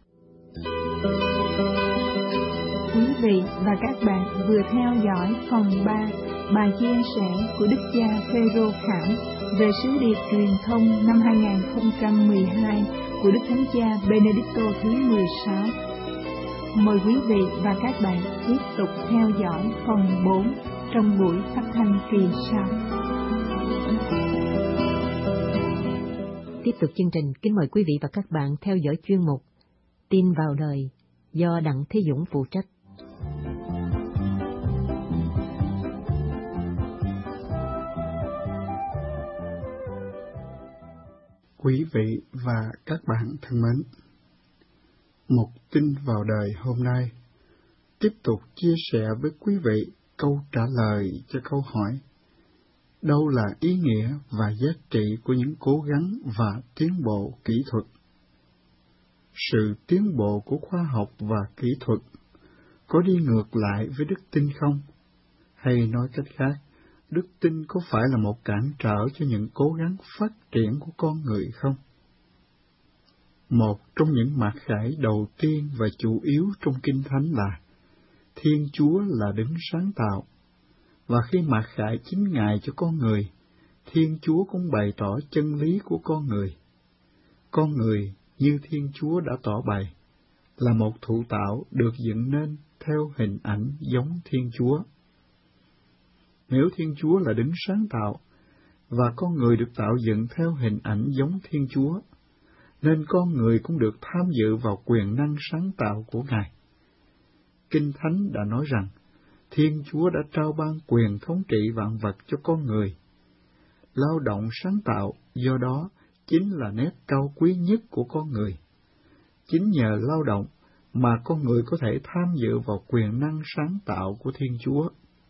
Quý vị và các bạn vừa theo dõi phần 3 bài chia sẻ của Đức cha Phêrô Khảm về sứ điệp truyền thông năm 2012 của Đức Thánh cha Benedicto thứ 16. Mời quý vị và các bạn tiếp tục theo dõi phần 4 trong buổi phát thanh kỳ sau. Tiếp tục chương trình, kính mời quý vị và các bạn theo dõi chuyên mục Tin vào đời do Đặng Thế Dũng phụ trách. Quý vị và các bạn thân mến, một tin vào đời hôm nay tiếp tục chia sẻ với quý vị câu trả lời cho câu hỏi: đâu là ý nghĩa và giá trị của những cố gắng và tiến bộ kỹ thuật? Sự tiến bộ của khoa học và kỹ thuật có đi ngược lại với đức tin không? Hay nói cách khác, đức tin có phải là một cản trở cho những cố gắng phát triển của con người không? Một trong những mặc khải đầu tiên và chủ yếu trong Kinh Thánh là Thiên Chúa là đấng sáng tạo, và khi mặc khải chính Ngài cho con người, Thiên Chúa cũng bày tỏ chân lý của con người. Con người, như Thiên Chúa đã tỏ bày, là một thụ tạo được dựng nên theo hình ảnh giống Thiên Chúa. Nếu Thiên Chúa là đấng sáng tạo, và con người được tạo dựng theo hình ảnh giống Thiên Chúa, nên con người cũng được tham dự vào quyền năng sáng tạo của Ngài. Kinh Thánh đã nói rằng, Thiên Chúa đã trao ban quyền thống trị vạn vật cho con người. Lao động sáng tạo do đó chính là nét cao quý nhất của con người. Chính nhờ lao động mà con người có thể tham dự vào quyền năng sáng tạo của Thiên Chúa.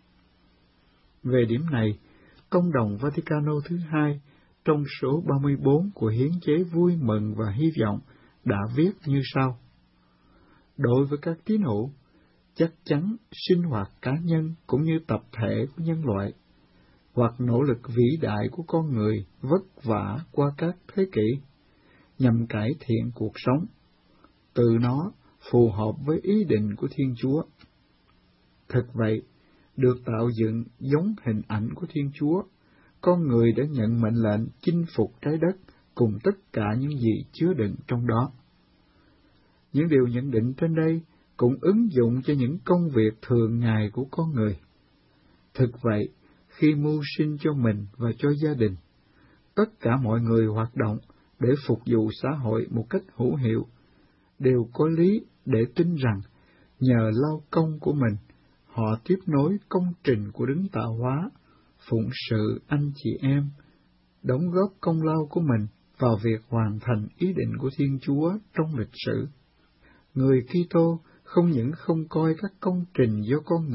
Về điểm này, Công đồng Vaticano thứ hai trong số 34 của Hiến chế Vui mừng và Hy vọng đã viết như sau: đối với các tín hữu, chắc chắn sinh hoạt cá nhân cũng như tập thể của nhân loại, hoặc nỗ lực vĩ đại của con người vất vả qua các thế kỷ, nhằm cải thiện cuộc sống, từ nó phù hợp với ý định của Thiên Chúa. Thật vậy, được tạo dựng giống hình ảnh của Thiên Chúa, con người đã nhận mệnh lệnh chinh phục trái đất cùng tất cả những gì chứa đựng trong đó. Những điều nhận định trên đây cũng ứng dụng cho những công việc thường ngày của con người. Thực vậy, khi mưu sinh cho mình và cho gia đình, tất cả mọi người hoạt động để phục vụ xã hội một cách hữu hiệu, đều có lý để tin rằng nhờ lao công của mình, họ tiếp nối công trình của đấng tạo hóa, phụng sự anh chị em, đóng góp công lao của mình vào việc hoàn thành ý định của Thiên Chúa trong lịch sử. Người Kitô không những không coi các công trình do con người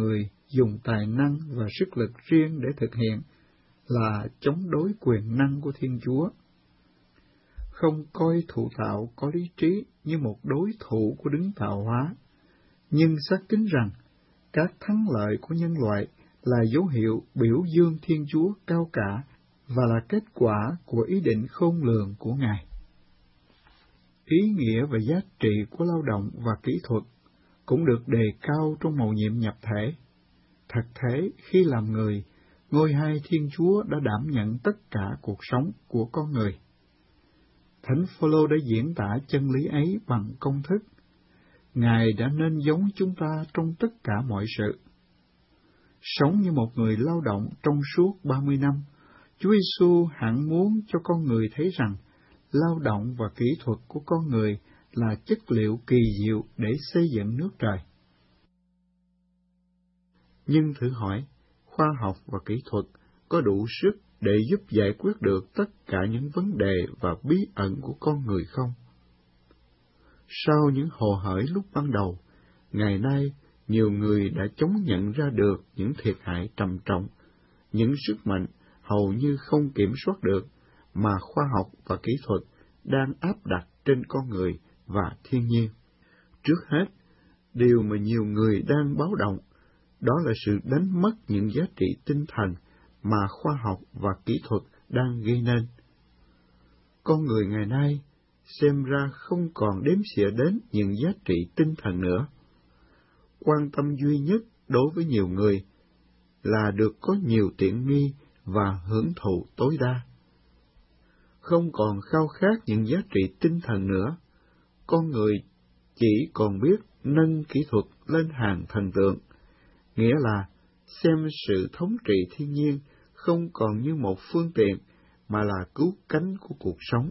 dùng tài năng và sức lực riêng để thực hiện là chống đối quyền năng của Thiên Chúa. Không coi thụ tạo có lý trí như một đối thủ của đấng tạo hóa, nhưng xác tín rằng các thắng lợi của nhân loại là dấu hiệu biểu dương Thiên Chúa cao cả và là kết quả của ý định khôn lường của Ngài. Ý nghĩa và giá trị của lao động và kỹ thuật cũng được đề cao trong mầu nhiệm nhập thể. Thật thế, khi làm người, ngôi hai Thiên Chúa đã đảm nhận tất cả cuộc sống của con người. Thánh Phaolô đã diễn tả chân lý ấy bằng công thức. Ngài đã nên giống chúng ta trong tất cả mọi sự. Sống như một người lao động trong suốt 30 năm, Chúa Giêsu hẳn muốn cho con người thấy rằng lao động và kỹ thuật của con người là chất liệu kỳ diệu để xây dựng nước trời. Nhưng thử hỏi, khoa học và kỹ thuật có đủ sức để giúp giải quyết được tất cả những vấn đề và bí ẩn của con người không? Sau những hồ hởi lúc ban đầu, ngày nay nhiều người đã chống nhận ra được những thiệt hại trầm trọng, những sức mạnh hầu như không kiểm soát được mà khoa học và kỹ thuật đang áp đặt trên con người và thiên nhiên. Trước hết, điều mà nhiều người đang báo động, đó là sự đánh mất những giá trị tinh thần mà khoa học và kỹ thuật đang gây nên. Con người ngày nay xem ra không còn đếm xỉa đến những giá trị tinh thần nữa. Quan tâm duy nhất đối với nhiều người là được có nhiều tiện nghi và hưởng thụ tối đa. Không còn khao khát những giá trị tinh thần nữa, con người chỉ còn biết nâng kỹ thuật lên hàng thần tượng, nghĩa là xem sự thống trị thiên nhiên không còn như một phương tiện mà là cứu cánh của cuộc sống.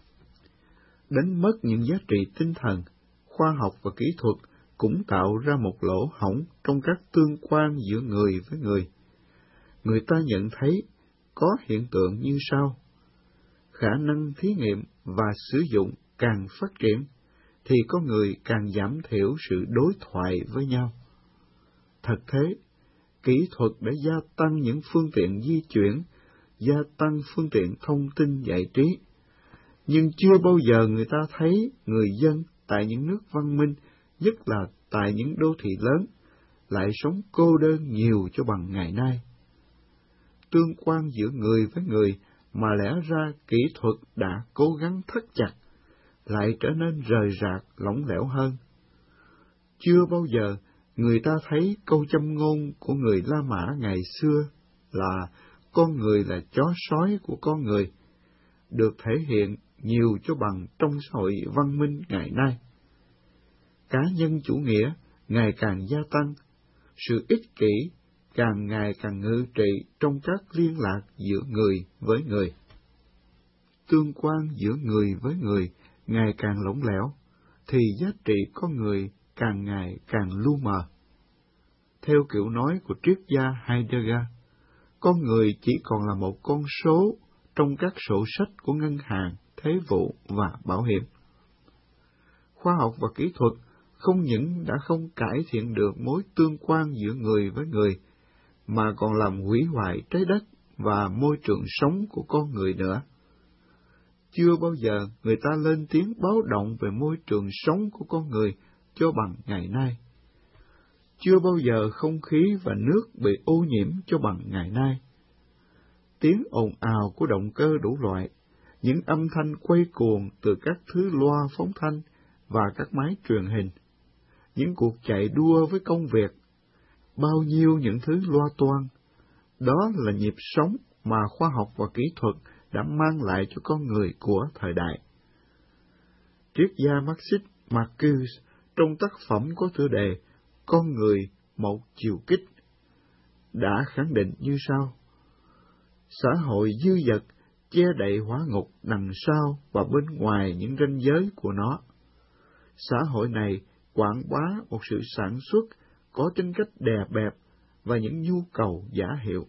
Đánh mất những giá trị tinh thần, khoa học và kỹ thuật cũng tạo ra một lỗ hổng trong các tương quan giữa người với người. Người ta nhận thấy có hiện tượng như sau: khả năng thí nghiệm và sử dụng càng phát triển, thì có người càng giảm thiểu sự đối thoại với nhau. Thật thế, kỹ thuật đã gia tăng những phương tiện di chuyển, gia tăng phương tiện thông tin giải trí, nhưng chưa bao giờ người ta thấy người dân tại những nước văn minh, nhất là tại những đô thị lớn, lại sống cô đơn nhiều cho bằng ngày nay. Tương quan giữa người với người mà lẽ ra kỹ thuật đã cố gắng thắt chặt, lại trở nên rời rạc, lỏng lẻo hơn. Chưa bao giờ người ta thấy câu châm ngôn của người La Mã ngày xưa là con người là chó sói của con người, được thể hiện nhiều cho bằng trong xã hội văn minh ngày nay. Cá nhân chủ nghĩa ngày càng gia tăng, sự ích kỷ càng ngày càng ngự trị trong các liên lạc giữa người với người. Tương quan giữa người với người ngày càng lỏng lẻo, thì giá trị con người càng ngày càng lu mờ. Theo kiểu nói của triết gia Heidegger, con người chỉ còn là một con số trong các sổ sách của ngân hàng, thế vụ và bảo hiểm. Khoa học và kỹ thuật không những đã không cải thiện được mối tương quan giữa người với người, mà còn làm hủy hoại trái đất và môi trường sống của con người nữa. Chưa bao giờ người ta lên tiếng báo động về môi trường sống của con người cho bằng ngày nay. Chưa bao giờ không khí và nước bị ô nhiễm cho bằng ngày nay. Tiếng ồn ào của động cơ đủ loại, những âm thanh quay cuồng từ các thứ loa phóng thanh và các máy truyền hình, những cuộc chạy đua với công việc, bao nhiêu những thứ loa toan, đó là nhịp sống mà khoa học và kỹ thuật đã mang lại cho con người của thời đại. Triết gia Marxist Marcuse trong tác phẩm có tựa đề Con người một chiều kích đã khẳng định như sau: xã hội dư dật che đậy hỏa ngục đằng sau và bên ngoài những ranh giới của nó. Xã hội này quảng bá một sự sản xuất có tính cách đè bẹp và những nhu cầu giả hiệu.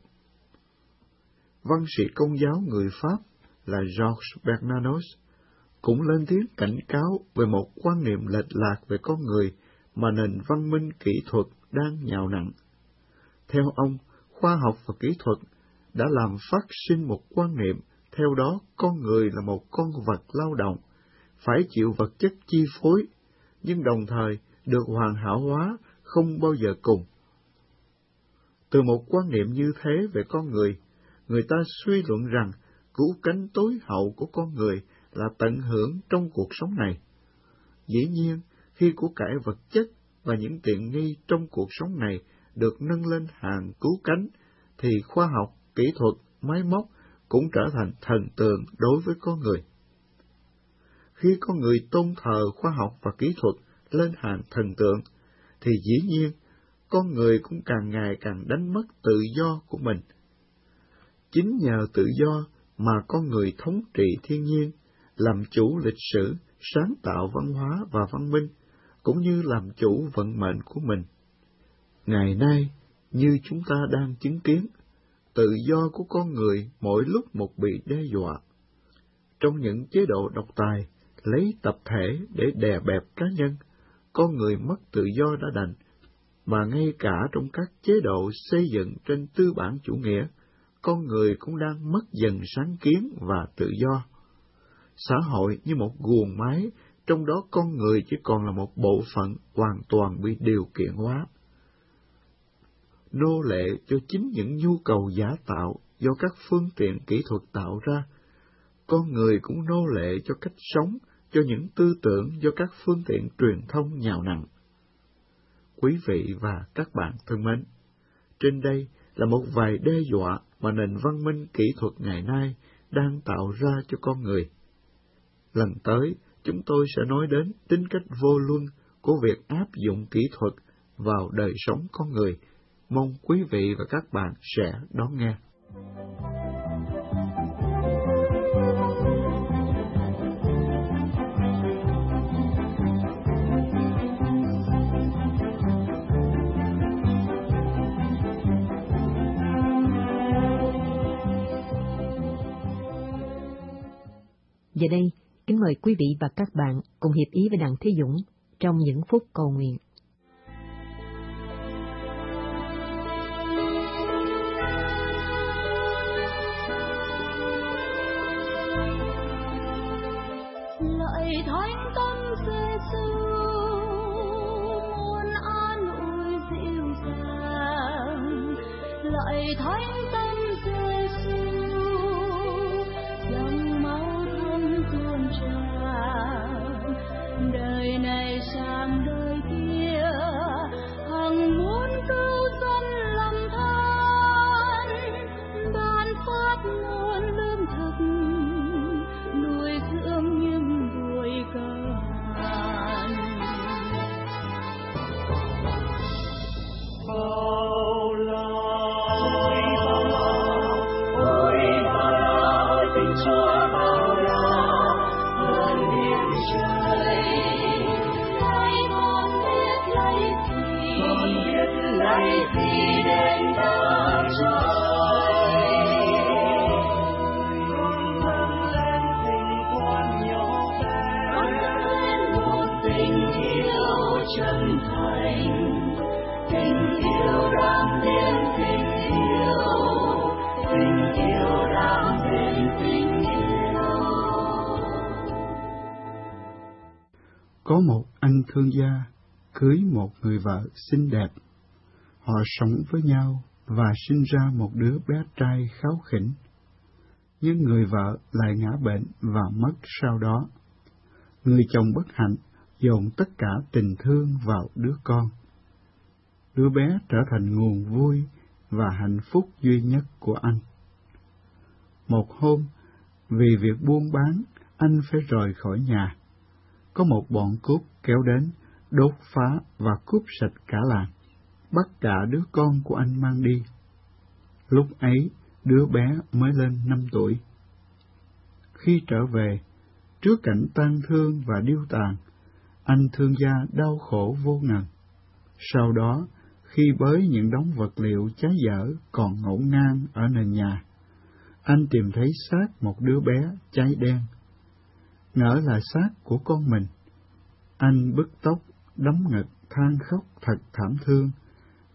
Văn sĩ Công giáo người Pháp là Georges Bernanos cũng lên tiếng cảnh cáo về một quan niệm lệch lạc về con người mà nền văn minh kỹ thuật đang nhào nặn. Theo ông, khoa học và kỹ thuật đã làm phát sinh một quan niệm, theo đó con người là một con vật lao động, phải chịu vật chất chi phối, nhưng đồng thời được hoàn hảo hóa không bao giờ cùng. Từ một quan niệm như thế về con người ta suy luận rằng cứu cánh tối hậu của con người là tận hưởng trong cuộc sống này. Dĩ nhiên, khi của cải vật chất và những tiện nghi trong cuộc sống này được nâng lên hàng cứu cánh, thì khoa học, kỹ thuật, máy móc cũng trở thành thần tượng đối với con người. Khi con người tôn thờ khoa học và kỹ thuật lên hàng thần tượng, thì dĩ nhiên, con người cũng càng ngày càng đánh mất tự do của mình. Chính nhờ tự do mà con người thống trị thiên nhiên, làm chủ lịch sử, sáng tạo văn hóa và văn minh, cũng như làm chủ vận mệnh của mình. Ngày nay, như chúng ta đang chứng kiến, tự do của con người mỗi lúc một bị đe dọa. Trong những chế độ độc tài, lấy tập thể để đè bẹp cá nhân, con người mất tự do đã đành, mà ngay cả trong các chế độ xây dựng trên tư bản chủ nghĩa, con người cũng đang mất dần sáng kiến và tự do. Xã hội như một guồng máy, trong đó con người chỉ còn là một bộ phận hoàn toàn bị điều kiện hóa. Nô lệ cho chính những nhu cầu giả tạo do các phương tiện kỹ thuật tạo ra, con người cũng nô lệ cho cách sống, cho những tư tưởng do các phương tiện truyền thông nhào nặn. Quý vị và các bạn thân mến, trên đây là một vài đe dọa mà nền văn minh kỹ thuật ngày nay đang tạo ra cho con người. Lần tới, chúng tôi sẽ nói đến tính cách vô luân của việc áp dụng kỹ thuật vào đời sống con người. Mong quý vị và các bạn sẽ đón nghe. Giờ đây, kính mời quý vị và các bạn cùng hiệp ý với Đặng Thế Dũng trong những phút cầu nguyện. Lạy Thánh Tâm Giêsu, muôn an ủi dịu dàng. Lạy Thánh Tâm Giêsu, dòng máu thấm tuôn tràn, đời này sang đời kia, hằng muốn cứu dân lầm than, ban phát nguồn lương thực, nuôi dưỡng những đuổi cơ hàn. Bao la, ôi bao la, tình Chúa bao la, lớn biển trời. Lấy con biết lấy gì đến đáp trời. Con dâng lên tình con nhỏ bé, con dâng lên một tình yêu chân thành, tình yêu đang đến tình yêu đang đến tình yêu. Có một anh thương gia cưới một người vợ xinh đẹp. Họ sống với nhau và sinh ra một đứa bé trai kháu khỉnh. Nhưng người vợ lại ngã bệnh và mất sau đó. Người chồng bất hạnh dồn tất cả tình thương vào đứa con. Đứa bé trở thành nguồn vui và hạnh phúc duy nhất của anh. Một hôm, vì việc buôn bán, anh phải rời khỏi nhà. Có một bọn cướp kéo đến, đốt phá và cướp sạch cả làng, bắt cả đứa con của anh mang đi. Lúc ấy, đứa bé mới lên 5 tuổi. Khi trở về, trước cảnh tang thương và điêu tàn, anh thương gia đau khổ vô ngần. Sau đó, khi bới những đống vật liệu cháy dở còn ngổn ngang ở nền nhà, anh tìm thấy xác một đứa bé cháy đen. Ngỡ là xác của con mình, anh bứt tóc, đấm ngực, than khóc thật thảm thương,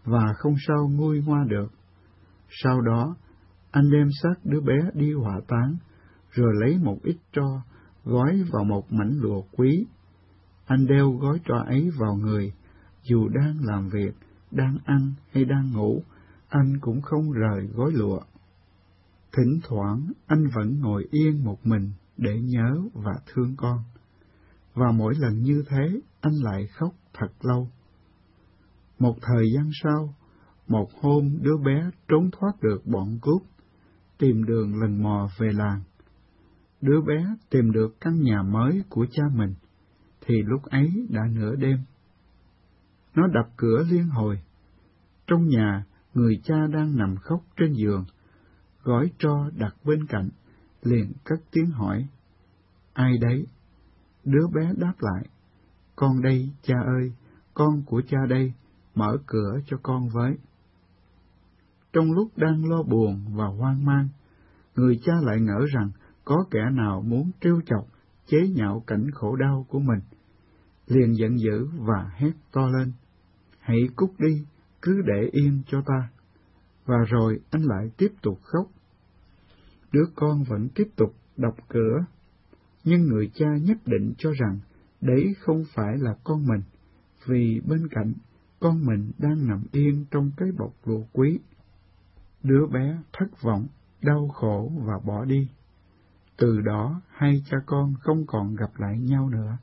và không sao nguôi ngoa được. Sau đó, anh đem xác đứa bé đi hỏa táng, rồi lấy một ít tro, gói vào một mảnh lụa quý. Anh đeo gói tro ấy vào người, dù đang làm việc, đang ăn hay đang ngủ, anh cũng không rời gói lụa. Thỉnh thoảng, anh vẫn ngồi yên một mình để nhớ và thương con. Và mỗi lần như thế, anh lại khóc thật lâu. Một thời gian sau, một hôm đứa bé trốn thoát được bọn cướp, tìm đường lần mò về làng. Đứa bé tìm được căn nhà mới của cha mình, thì lúc ấy đã nửa đêm. Nó đập cửa liên hồi. Trong nhà, người cha đang nằm khóc trên giường, gói tro đặt bên cạnh, liền cất tiếng hỏi, ai đấy? Đứa bé đáp lại, con đây, cha ơi, con của cha đây, mở cửa cho con với. Trong lúc đang lo buồn và hoang mang, người cha lại ngỡ rằng có kẻ nào muốn trêu chọc, chế nhạo cảnh khổ đau của mình, liền giận dữ và hét to lên, hãy cút đi, cứ để yên cho ta. Và rồi anh lại tiếp tục khóc. Đứa con vẫn tiếp tục đập cửa, nhưng người cha nhất định cho rằng đấy không phải là con mình, vì bên cạnh con mình đang nằm yên trong cái bọc lụa quý. Đứa bé thất vọng, đau khổ và bỏ đi. Từ đó hai cha con không còn gặp lại nhau nữa.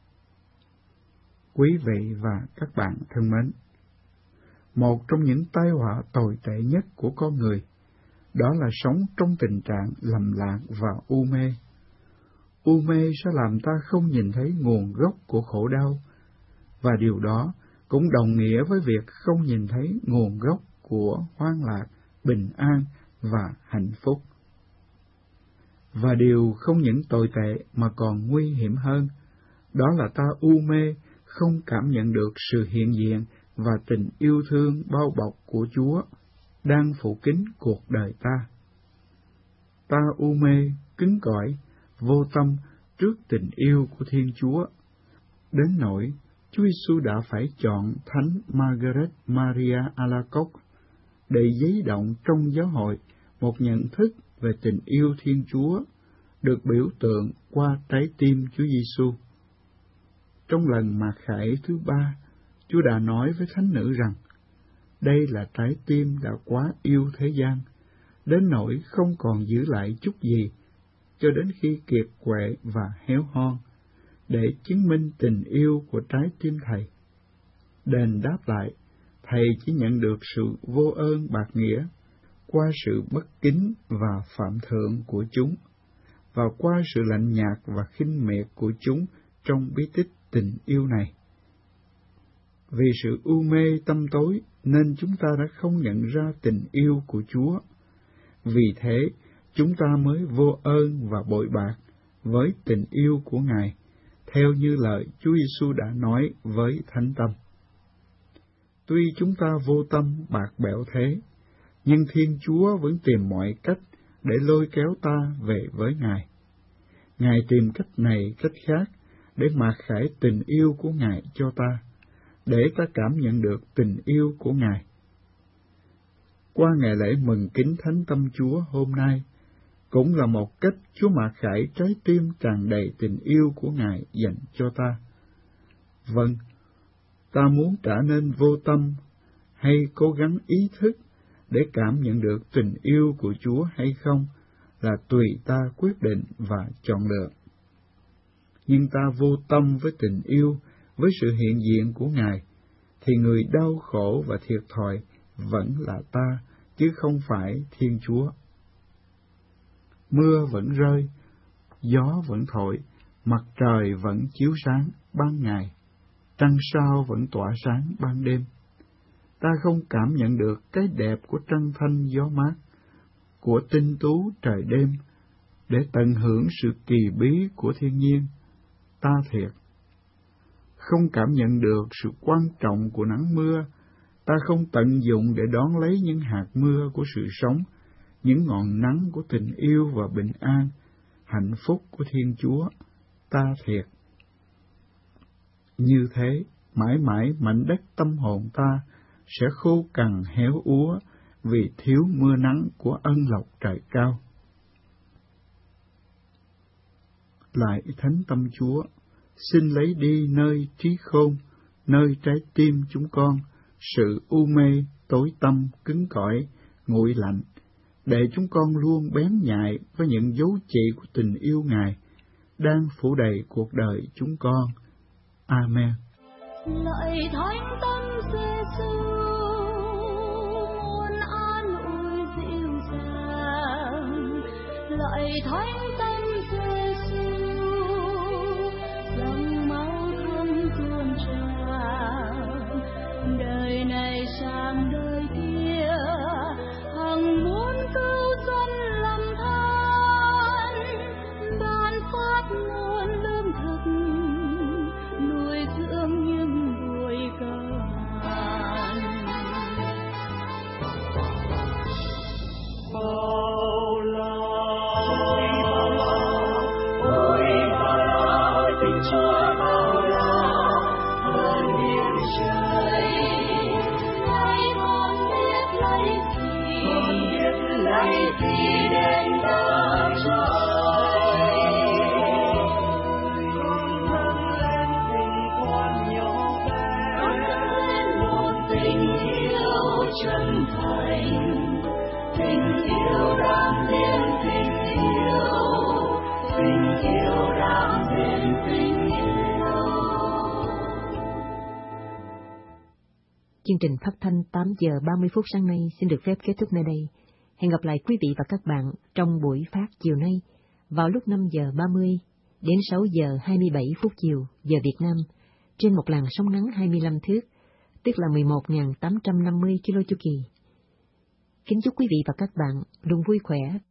Quý vị và các bạn thân mến, một trong những tai họa tồi tệ nhất của con người, đó là sống trong tình trạng lầm lạc và u mê. U mê sẽ làm ta không nhìn thấy nguồn gốc của khổ đau, và điều đó cũng đồng nghĩa với việc không nhìn thấy nguồn gốc của hoan lạc, bình an và hạnh phúc. Và điều không những tồi tệ mà còn nguy hiểm hơn, đó là ta u mê, không cảm nhận được sự hiện diện và tình yêu thương bao bọc của Chúa đang phủ kín cuộc đời ta. Ta u mê, cứng cỏi, vô tâm trước tình yêu của Thiên Chúa, đến nỗi Chúa Giêsu đã phải chọn Thánh Margaret Maria Alacoque để giấy động trong giáo hội một nhận thức về tình yêu Thiên Chúa, được biểu tượng qua trái tim Chúa Giêsu. Trong lần mặc khải thứ 3, Chúa đã nói với thánh nữ rằng, đây là trái tim đã quá yêu thế gian, đến nỗi không còn giữ lại chút gì, cho đến khi kiệt quệ và héo hon, để chứng minh tình yêu của trái tim Thầy. Đền đáp lại, Thầy chỉ nhận được sự vô ơn bạc nghĩa qua sự bất kính và phạm thượng của chúng, và qua sự lạnh nhạt và khinh miệt của chúng trong bí tích tình yêu này. Vì sự u mê tâm tối nên chúng ta đã không nhận ra tình yêu của Chúa. Vì thế, chúng ta mới vô ơn và bội bạc với tình yêu của Ngài, theo như lời Chúa Giêsu đã nói với Thánh Tâm. Tuy chúng ta vô tâm bạc bẽo thế, nhưng Thiên Chúa vẫn tìm mọi cách để lôi kéo ta về với Ngài. Ngài tìm cách này cách khác để mặc khải tình yêu của Ngài cho ta, để ta cảm nhận được tình yêu của Ngài. Qua ngày lễ mừng kính Thánh Tâm Chúa hôm nay, cũng là một cách Chúa mặc khải trái tim tràn đầy tình yêu của Ngài dành cho ta. Vâng, ta muốn trở nên vô tâm hay cố gắng ý thức để cảm nhận được tình yêu của Chúa hay không là tùy ta quyết định và chọn lựa. Nhưng ta vô tâm với tình yêu, với sự hiện diện của Ngài, thì người đau khổ và thiệt thòi vẫn là ta, chứ không phải Thiên Chúa. Mưa vẫn rơi, gió vẫn thổi, mặt trời vẫn chiếu sáng ban ngày, trăng sao vẫn tỏa sáng ban đêm. Ta không cảm nhận được cái đẹp của trăng thanh gió mát, của tinh tú trời đêm, để tận hưởng sự kỳ bí của thiên nhiên. Ta thiệt không cảm nhận được sự quan trọng của nắng mưa, ta không tận dụng để đón lấy những hạt mưa của sự sống, những ngọn nắng của tình yêu và bình an, hạnh phúc của Thiên Chúa. Ta thiệt. Như thế, mãi mãi mảnh đất tâm hồn ta sẽ khô cằn héo úa vì thiếu mưa nắng của ân lộc trời cao. Lại thánh tâm Chúa, xin lấy đi nơi trí khôn, nơi trái tim chúng con, sự u mê, tối tăm, cứng cỏi, nguội lạnh, để chúng con luôn bén nhạy với những dấu chỉ của tình yêu Ngài đang phủ đầy cuộc đời chúng con. Amen. Lạy thánh tâm Giêsu, muôn an ủi dịu dàng. Lạy thánh tâm Giêsu, dòng máu thấm tuôn tràn. Đời này sang đời kia, hằng muốn cứu dân lầm than, ban phát nguồn lương thực, nuôi dưỡng những bụi cạn. Bao la, ôi bao la, tình Chúa bao la hơn biển trời. Ai còn biết lấy gì đến đáp trời. Con dâng lên tình con nhỏ bé, con dâng lên một tình yêu chân thành, tình yêu đam đêm tình yêu, tình yêu đam đêm tình yêu. Chương trình phát thanh 8 giờ 30 phút sáng nay xin được phép kết thúc nơi đây. Hẹn gặp lại quý vị và các bạn trong buổi phát chiều nay vào lúc 5 giờ 30 đến 6 giờ 27 phút chiều giờ Việt Nam trên một làn sóng ngắn 25 thước, tức là 11.850 km chu kỳ. Kính chúc quý vị và các bạn luôn vui khỏe